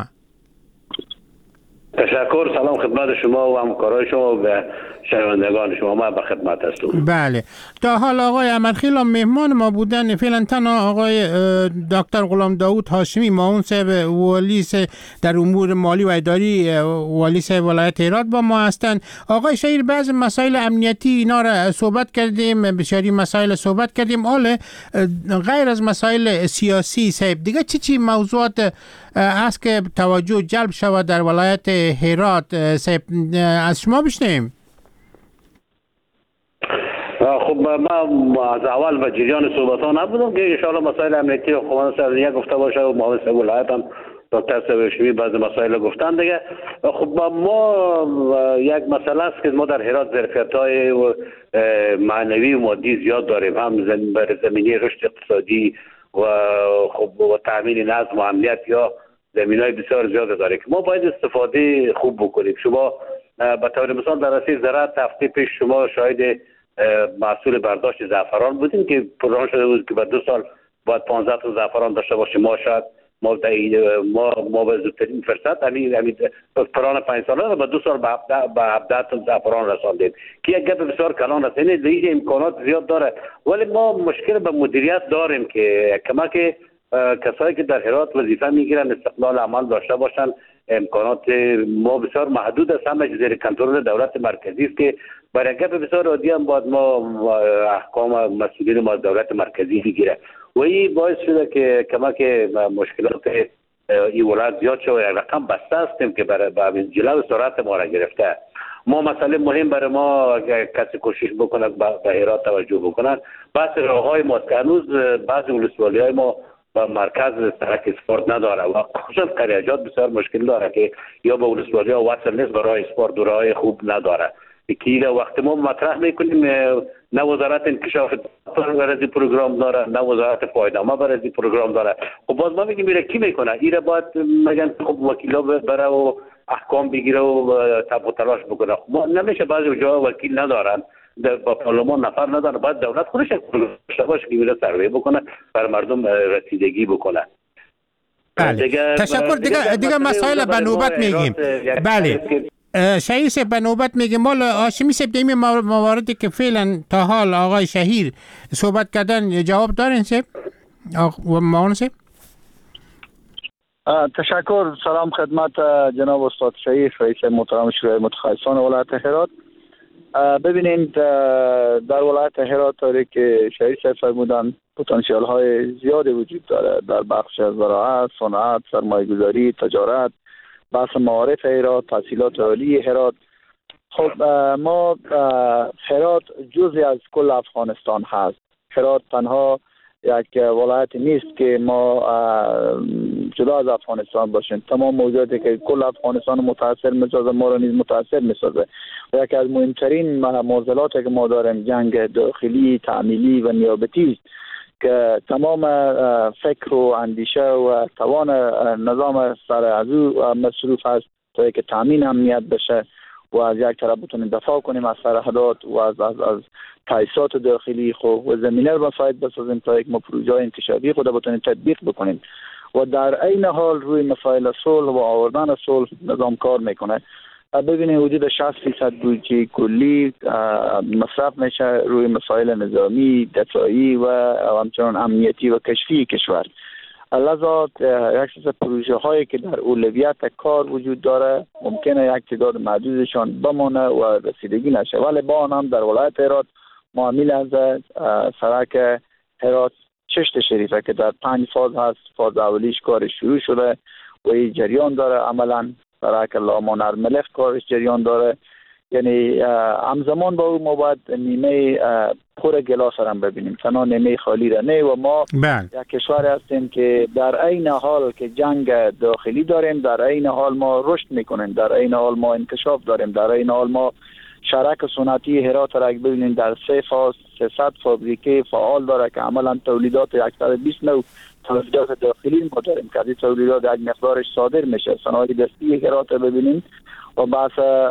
تشکر. سلام خدمت شما و همکارای شما و شنوندگان شما. ما به خدمت هستم. بله تا حال آقای امرخیل مهمان ما بودن. فعلا تنها آقای دکتر غلام داوود هاشمی معاون صاحب والی در امور مالی و اداری والی صاحب ولایت هرات با ما هستند. آقای شهیر بعض مسائل امنیتی اینا را صحبت کردیم، بسیاری مسائل صحبت کردیم. حالا غیر از مسائل سیاسی صاحب دیگه چی موضوعات است که توجه جلب شود در ولایت هرات صاحب از شما بشنویم؟ خب ما از اول و جریان صحبت ها نبودم که انشاءالله مسائل امنیتی و خواهان سرزنیه گفته باشه و معاون صاحب ولایت هم دکتر صاحب هاشمی بعض مسائل گفتن دیگه. خب ما یک مسئله است که ما در هرات ظرفیت های معنوی و مادی زیاد داریم، هم بر زمینه رشد اقتصادی و خب و تامین نظم و امنیت یا زمینای بسیار زیاد داره که ما باید استفاده خوب بکنیم. شما به طور مثال در رشته زراعت هفته پیش شما شاهد محصول برداشت زعفران بودیم که پلان شده بود که بعد 2 سال باید 15 تا زعفران داشته باشیم. ما شاید ما به زودترین فرصت همین پلان 5 ساله رو به 2 سال به 17 تا زعفران رساندیم که یک گپ بسیار کلان است. یعنی دیگه امکانات زیاد داره ولی ما مشکل به مدیریت داریم که کمک کسایی که در هرات وظیفه میگیرن استقلال عمل داشته باشن. امکانات ما بسیار محدود است، همه زیر کنترل دولت مرکزی است که برای گپ بسیار عادی هم باید ما احکام مسئولین ما دولت مرکزی بگیره و این باعث شده که کمک مشکلات این ولایت زیاد شده. یک رقم بسته هستیم که برای جلو سرعت ما را گرفته. ما مسئله مهم برای ما کسی کوشش بکنه به هرات توجه بکنن بحث راههای ما که هنوز بعضی ولسوالی‌های ما و مرکز سرک اسپورت نداره و خصوصا قریجات بسیار مشکل داره که یا به ولسوالی‌ها وصل نیست برای اسپورت دورهای خوب نداره که وقتی ما مطرح میکنیم نه وزارت انکشاف برای پروگرام داره نه وزارت پایدارمندی برای پروگرام داره. خب باز ما میگیم میره کی میکنه ایره باید میگن خب وکیلا بره و احکام بگیره و تب و تلاش بکنه. خب ما نمیشه بعضی جاها وکیل ندارن با پارلمان نفر نداره باید دولت خودش داشته باشه که میره سروی بکنه بر مردم رسیدگی بکنه. بله تشکر. دیگه مسائل به نوبت میگیم. بله شهیر صاحب به نوبت میگیم. مال هاشمی صاحب دیمی مواردی که فعلا تا حال آقای شهیر صحبت کردن جواب دارین صاحب و معاون صاحب؟ تشکر. سلام خدمت جناب استاد شهیر رئیس محترم شورای متخصصان ولایت هرات. ببینید در ولایت هرات طوری که شهیر صاحب فرمودن پتانسیل های زیادی وجود داره در بخش زراعت، صنعت، سرمایه گذاری، تجارت، بحث معارف هرات، تحصیلات عالی هرات. خب ما هرات جزئی از کل افغانستان هست. هرات تنها یک ولایت نیست که ما جدا از افغانستان باشیم. تمام موضوعاتی که کل افغانستان متاثر میسازه ما را نیز متاثر میسازه. یکی از مهمترین معضلاتی که ما داریم جنگ داخلی، تعمیلی و نیابتی است که تمام فکر و اندیشه و توان نظام سر از او مصروف است تا که تامین امنیت بشه و از یک طرف بتونیم دفاع کنیم از سرحدات و از تاسیسات داخلی خود و زمینه رو مساعد بسازیم تا یک پروژه انکشافی خود بتونیم تطبیق بکنیم و در عین حال روی مسائل صلح و آوردن صلح نظام کار میکنه. ببینید حدود 60% بودجه کلی مصرف میشه روی مسائل نظامی، دفاعی و همچنان امنیتی و کشفی کشور. لذا یک سری پروژه هایی که در اولویت کار وجود داره ممکنه یک تعداد محدودشان بمانه و رسیدگی نشه، ولی با آن هم در ولایت هرات معامل از سرک هرات چشت شریفه که در 5 فاز هست. فاز اولیش کار شروع شده و این جریان داره. عملا سرک لامان ارملخ کارش جریان داره. یعنی همزمان با او ما باید نیمه پر گلاس هم ببینیم، تنها نیمه خالی را نه. و ما یک کشور هستیم که در عین حال که جنگ داخلی داریم، در عین حال ما رشد میکنیم، در عین حال ما انکشاف داریم، در عین حال ما شرک صنعتی هرات را ببینیم در 300 فابریکه فعال داره که عملا تولیدات 129 تولیدات داخلی ما داریم که از این تولیدات یک مقدارش صادر میشه. صنایع دستی هرات ببینیم و بحث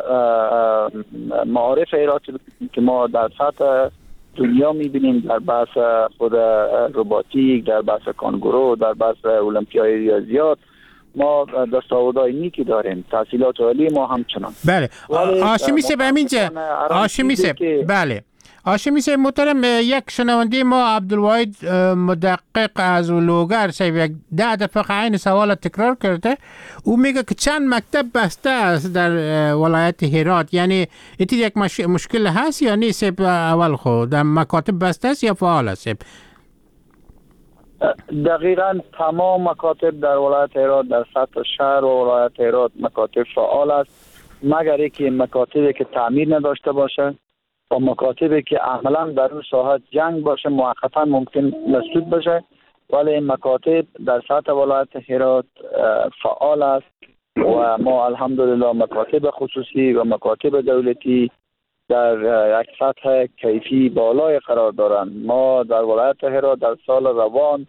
معارف هرات که ما در سطح دنیا میبینیم، در بحث خود روباتیک، در بحث کانگورو، در بحث المپیای ریاضیات ما دستاوردهای نیکی داریم. تحصیلات عالی ما همچنان. بله. هاشمی صاحب همینجا هاشمی صاحب بله هاشمی صاحب محترم، یک شنونده ما عبدالواحد مدقق از لوگر صاحب 10 دفعه این سوال تکرار کرده. او میگه که چند مکتب بسته است در ولایت هرات، یعنی ایتی یک مشکل هست یا نیست؟ صاحب اول خود در مکاتب بسته است یا فعال است؟ دقیقاً تمام مکاتب در ولایت هرات در سطح شهر و ولایت هرات مکاتب فعال است، مگر اینکه مکاتبی که تعمیر نداشته باشه و مکاتبی که عملاً در اون ساحت جنگ باشه موقتا ممکن مسدود بشه. ولی این مکاتب در سطح ولایت هرات فعال است و ما الحمدلله مکاتب خصوصی و مکاتب دولتی در یک سطح کیفی بالای قرار دارند. ما در ولایت هرات در سال روان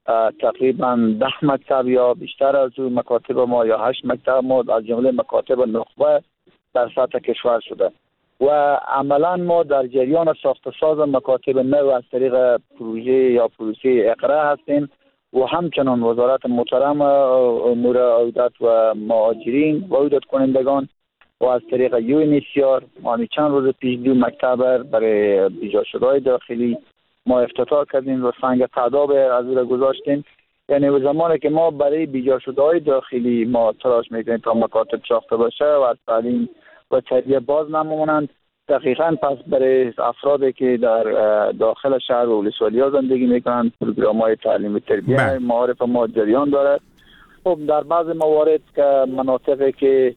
تقریبا 10 مکتب یا بیشتر از اون مکاتب ما یا 8 مکتب ما از جمله مکاتب نخبه در سطح کشور شده و عملا ما در جریان ساخت ساز مکاتب نو از طریق پروژه یا پروسه اقرا هستیم و همچنان وزارت محترم امور عودت و مهاجرین و عودت کنندگان و از طریق UNHCR ما چند روز پیش 2 مکتب برای بیجاشده‌های داخلی ما افتتاح کردیم و سنگ تعداب از او را گذاشتیم. یعنی به زمانی که ما برای بیجاشده‌های داخلی ما تلاش میکنیم تا مکاتب ساخته باشه و از تعلیم و تربیت باز نمونند، دقیقاً پس برای افرادی که در داخل شهر و ولسوالی‌ها زندگی میکنند پروگرام‌های تعلیم و تربیت معارف ما جریان داره. خب در بعض موارد که مناطقی که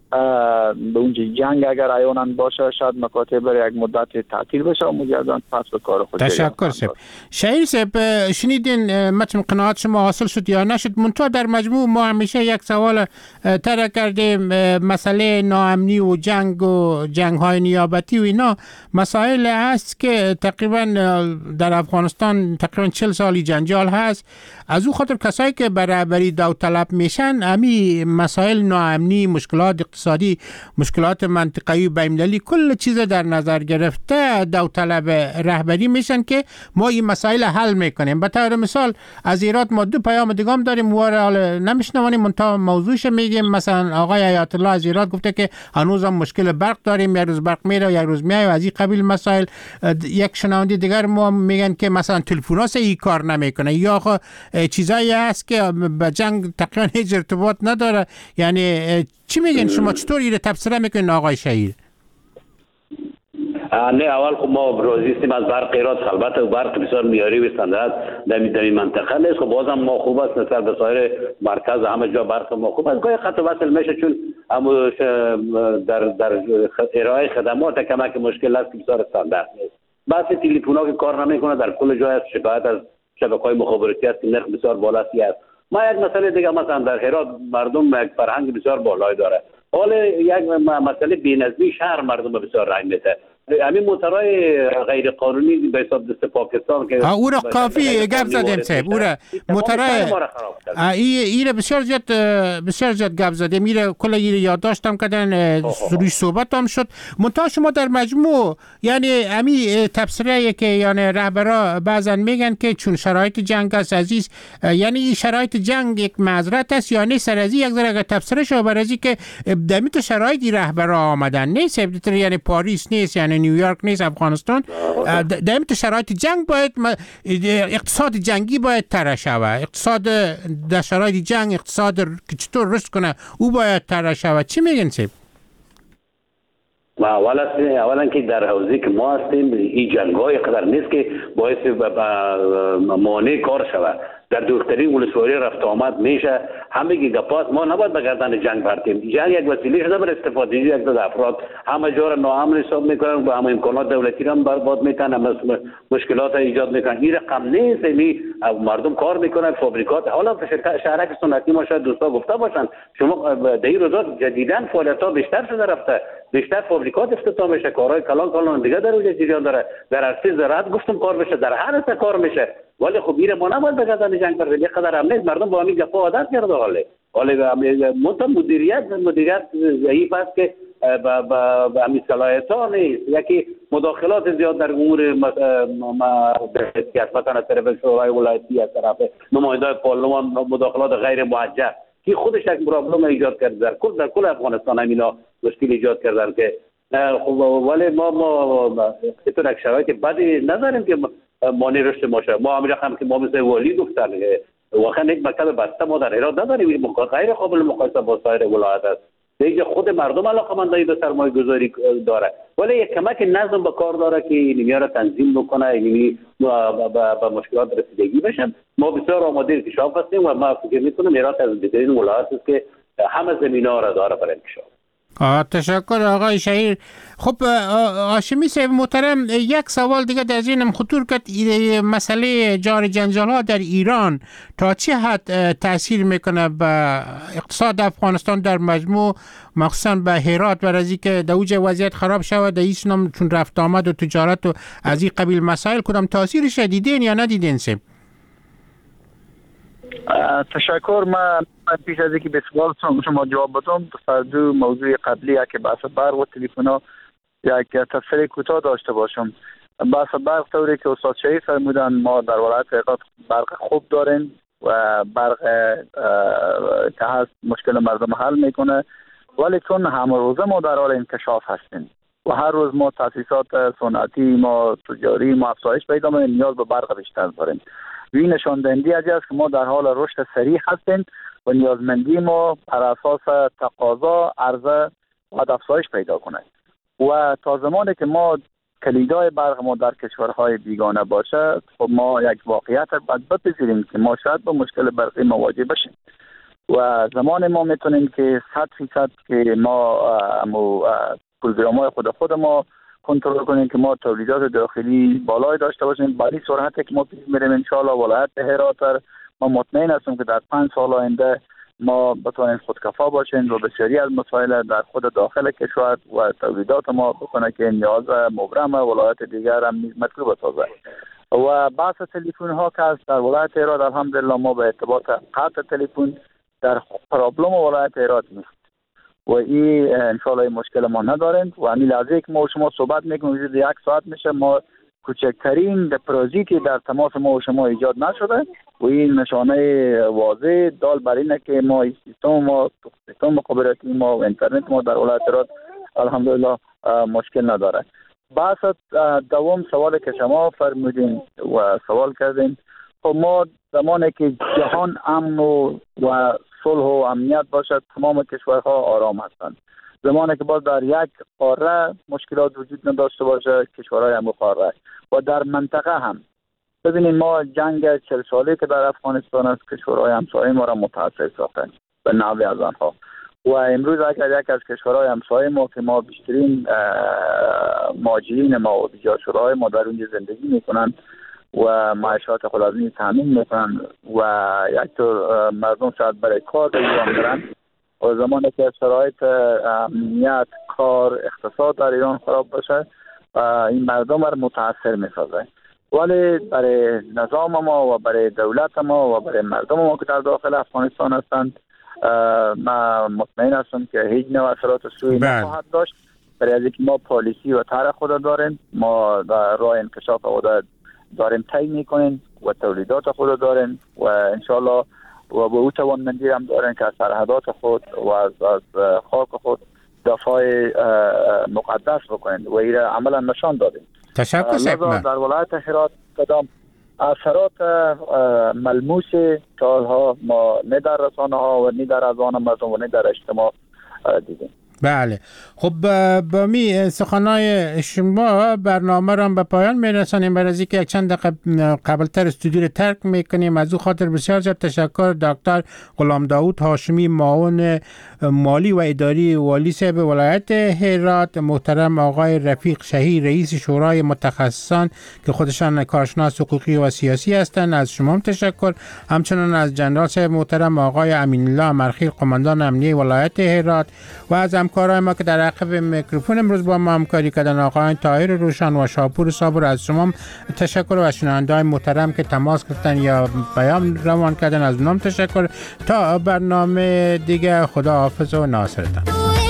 به اونجا جنگ اگر عیاناً باشه شاید مکاتب برای یک مدت تعطیل بشه و مجدداً پس به کار خود. تشکر صاحب. شهیر صاحب شنیدین متن قناعت شما حاصل شد یا نشد؟ منتها در مجموع ما همیشه یک سوال طرح کردیم، مسئله ناامنی و جنگ های نیابتی و اینا مسائل هست که تقریبا در افغانستان تقریبا 40 سالی جنجال هست. از او خاطر کسایی که برابری داوطلب میشن امی مسائل ناامنی، مشکلات اقتصادی، مشکلات منطقه‌ای و بین‌المللی کل چیز در نظر گرفته داوطلب رهبری میشن که ما این مسائل حل میکنیم. به طور مثال از ایراد ما 2 پیام دیگه هم داریم و نمیشنوانیم منتها موضوعش میگیم. مثلا آقای حیات الله از ایراد گفته که هنوز هم مشکل برق داریم، یک روز برق میره یک روز میاد و از این قبیل مسائل. یک شنونده دیگر ما میگن که مثلا تلفن‌ها ای کار نمیکنه یا چیزایی هست که به جنگ تقریبا هیچ ارتباط نداره. یعنی چی میگن شما؟ چطور اینو تفسیر میکنین آقای شهیر؟ نه اول خب ما راضیستیم از برق ایراد، البته برق بسیار معیاری و استاندارد در این منطقه نیست. خب بازم ما خوب است نسبت به سایر مرکز همه جا برق ما خوب است. گاهی خط وصل میشه چون در ارائه خدمات کمک مشکل است که بسیار استاندارد نیست. بحث تلفن‌ها که کار نمیکنه در کل جای است، شکایت از شبکه‌های مخابراتی است که نرخ بسیار بالاست است. ما یک مسئله دیگه مثلا در هرات مردم یک فرهنگ بسیار بالایی داره. حال یک مسئله بی‌نظمی شهر مردم بسیار رنج میده. همین موترهای غیر قانونی به حساب دست پاکستان که او را کافی گپ زدیم صاحب، او را موترهای ایره بسیار زیاد گپ زدیم، میره کل ایره یادداشتم کردن، روی صحبت هم شد. منتها شما در مجموع یعنی همین تفسیری که یعنی رهبرا بعضا میگن که چون شرایط جنگ است عزیز، یعنی شرایط جنگ یک معذرت است یا نه؟ سر از یک ذره تفسیر شو بر ازی که دمیت شرایطی رهبرا آمدن نیست، یعنی پاریس نیست، یعنی نیویورک نیست، افغانستان دمیت شرایط جنگ باید اقتصاد جنگی باید طرح شود، اقتصاد در شرایط جنگ اقتصاد که چطور رشد کنه او باید طرح شود. چی میگن صاحب؟ و اولا که در حوزه که ما هستیم این جنگ‌های قدر نیست که باعث مانع کار شود. در دورترین ولسوالی رفت آمد میشه، همه گپاست. ما نباید به گردن جنگ برتیم. جنگ یک وسیله شده برای استفاده یک از افراد، همه جا را ناامن حساب میکنن و همه امکانات دولتی را برباد میکنن، مشکلات ایجاد میکنن. این رقم نیست. مردم کار میکنن، فابریکات. حالا شهرک سنتی ما شاید دوستا گفته باشن، شما در این روزا جدیداً فعالیت‌ها بیشتر شده رفته، بیشتر فابریکات افتتاح میشه، کارهای کلان دیگه در اونجا جریان داره. در عرصه زراعت گفتم کار بشه، در هر عرصه کار میشه. ولی خب میره ما نباید به گردن جنگ بریم، یک قدر هم نیست. مردم با همین گپا عادت کرده. حالا مدیریت ضعیف است که با همین صلاحیت‌ها نیست. یکی مداخلات زیاد در امور سیاست از طرف شورای ولایتی، از طرف نماینده‌های پارلمان، مداخلات غیر موجه که خودش یک پرابلم ایجاد کرد در کل افغانستان. همینا مشکل ایجاد کردن که ولی ما اینطور یک شرایط بدی نداریم که مانع رشد ما شد. ما همین هم که ما مثل والی گفتن واقعا یک مکتب بسته ما در هرات نداریم، غیر قابل مقایسه با سایر ولایت است. دیگه خود مردم علاقه‌مندی به سرمایه گذاری داره، ولی یک کمک نظم به کار داره که اینیا را تنظیم بکنه، یعنی با مشکلات رسیدگی بشن. ما بسیار آماده انکشاف هستیم و ما فکر می‌کنم هرات از بهترین ولایت است که همه زمینه‌ها را داره برای انکشاف. تشکر آقای شهیر. خب هاشمی صاحب محترم، یک سوال دیگه در ذهنم خطور کرد. مسئله جار جنجال ها در ایران تا چه حد تاثیر میکنه به اقتصاد افغانستان در مجموع، مخصوصا به هرات، و از اینکه در اوج وضعیت خراب شود در این چون رفت آمد و تجارت و از این قبیل مسائل، کدام تاثیرش دیدین یا ندیدین صاحب؟ تشکر. من پیش از اینکه به سوال شما جواب بدم در دو موضوع قبلی که بحث برق و تلفن‌ها یک تفسیر کوتاه داشته باشم. بحث برق طوری که استاد شهید فرمودن، ما در ولایت هرات برق خوب داریم و برق که هست مشکل مردم حل میکنه، ولی چون همه روزه ما در حال انکشاف هستیم و هر روز ما تاسیسات صنعتی ما تجاری ما افزایش پیدا می‌کنه، نیاز به برق بیشتر داریم. این نشان دهنده است که ما در حال رشد سریع هستیم و نیازمندی ما بر اساس تقاضا عرضه باید افزایش پیدا کنه و تا زمانی که ما کلیدای برق ما در کشورهای بیگانه باشه، خب ما یک واقعیت باید بپذیریم که ما شاید با مشکل برقی مواجه بشیم و زمان ما میتونیم که 100% که ما پروگرام‌های خود ما کنترل کنیم که ما تولیدات داخلی بالای داشته باشیم. برای سرعتی که ما پیش میریم ان شاء الله ولایت هرات ما مطمئن هستیم که در 5 سال آینده ما بتوانیم خودکفا باشیم و بسیاری از مسائل در خود داخل کشور و تولیدات ما بکنه که نیاز مبرم ولایت دیگر هم مطلوب سازه. و بحث تلفن ها که است در ولایت هرات الحمدلله ما به ارتباط قطع تلفن در پرابلم ولایت هرات نیست و این انشاءالله مشکل ما نداریم و همین لحظه که ما شما صحبت میکنیم حدود 1 ساعت میشه ما کوچکترین پروژه‌ای در تماس ما و شما ایجاد نشده و این نشانه واضح دال بر اینه که ما سیستم مخابراتی ما و اینترنت ما در ولایت هرات الحمدلله مشکل نداره. بحث دوم سوالی که شما فرمودین و سوال کردین، خب ما زمانی که جهان امن و صلح و امنیت باشد تمام کشورها آرام هستند. زمانی که باز در یک قاره مشکلات وجود نداشته باشه کشورهای هم قاره و در منطقه هم ببینید ما جنگ 40 ساله که در افغانستان است کشورهای همسایه ما را متاثر ساختن به نحوی از آنها و امروز اگر یک از کشورهای همسایه ما که ما بیشترین مهاجرین ما و بیجاشورهای ما در اونجا زندگی میکنن و معاشات خودلازمی تامین میکنن و یک طور مردم شاید برای کار به ایران برن و زمانی که شرایط امنیت کار اقتصاد در ایران خراب باشه این مردم را متاثر می‌سازه. ولی برای نظام ما و برای دولت ما و برای مردم ما که در داخل افغانستان هستند، ما مطمئن هستم که هیچ نوع اثرات سوئی نخواهد داشت. برای از اینکه ما پالیسی و طرح خود داریم، ما راه انکشاف خود داریم طی میکنیم و تولیدات خود داریم و انشالله و به او توانمندی هم داریم که از سرحدات خود و از خاک خود دفاع مقدس بکنیم و این عملا نشان دادیم. تشکر سیدنا. در ولایت هرات کدام اثرات ملموس سالها ما نه در رسانه ها و نه در اذهان مردم و نه در اجتماع دیدیم. بله، خب با می سخنهای شما برنامه را به پایان میرسانیم. برای از اینکه یک چند دقیقه قبلتر استودیو رو ترک میکنیم، از او خاطر بسیار زیاد تشکر دکتر غلام داود هاشمی، معاون مالی و اداری والی صاحب ولایت هرات، محترم آقای رفیق شهی رئیس شورای متخصصان که خودشان کارشناس حقوقی و سیاسی هستند، از شما هم تشکر. همچنان از جنرال صاحب محترم آقای امین الله مرخیل قماندان امنیه ولایت هرات و از همکارای ما که در عقب میکروفون امروز با ما همکاری کردن، آقایان طاهر روشن و شاپور صابر، از شما تشکر و شنونده‌های محترم که تماس گرفتن یا پیام روان کردن، از اونم تشکر. تا برنامه دیگه، خدا حافظ و ناصرتان.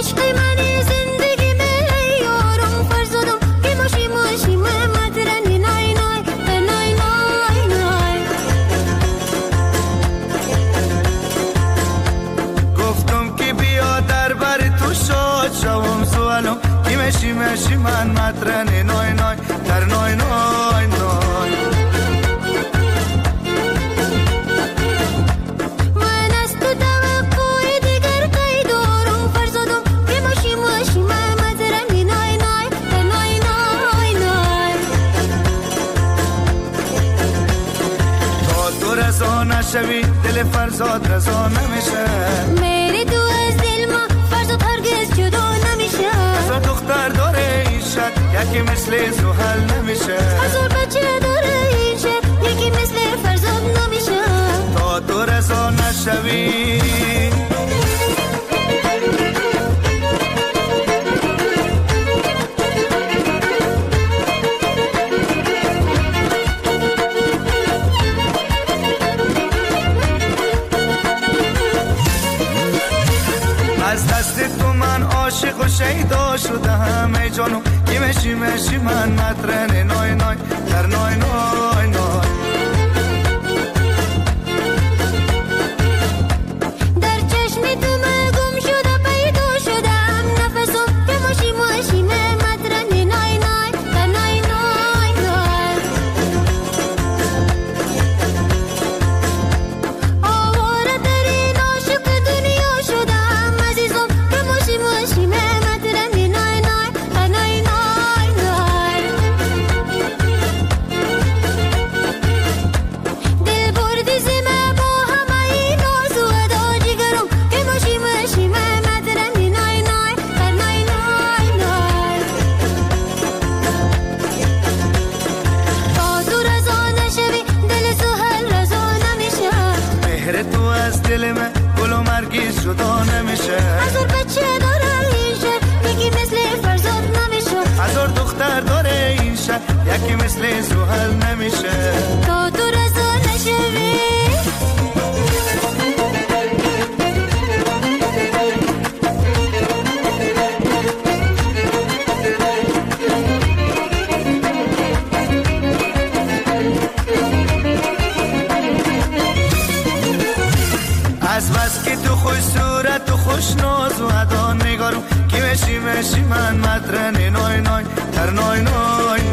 مشی من مطرن نای نای در نای نای نای من از تو توقع دیگر قید دارم فرزادم که مشی من مطرن نای نای در نای نای نای تا تو رضا نشوی دل فرزاد رضا نمیشه. میری تو از دل ما فرزاد هرگز جدا نمیشه. دختر داره این شهر یکی مثل زحل نمیشه. هزار بچه داره این شهر یکی مثل فرزاد نمیشه. تا تو رضا نشوی از دست تو من عاشق و شیدا شدم ای جانو که مشی من مطرن نای نای در نای نای نای در چشم تو من گم شده پیدا شدم نفسم که مشی من مطرن نای نای در نای نای نای آواره در این عاشق دنیا شدم عزیزم که مشی من مطرن نای نای در نای نای نای دل بردی زمه با همه این ناز و ادا جگرم که مشی من مطرن نای نای در نای نای نای تا تو رضا نشوی دل سهل رضا نمیشه. مهر تو از دل من گل و مرگیز جدا نمیشه. هزار بچه داره این شهر یکی مثل فرزاد نمیشه. هزار دختر داره این شهر یکی مثل زحل نمیشه. تا تو رضا نشوی از بس که تو خوش صورت و خوش ناز و ادا نگارم که مشی من مطرن نای نای در نای نای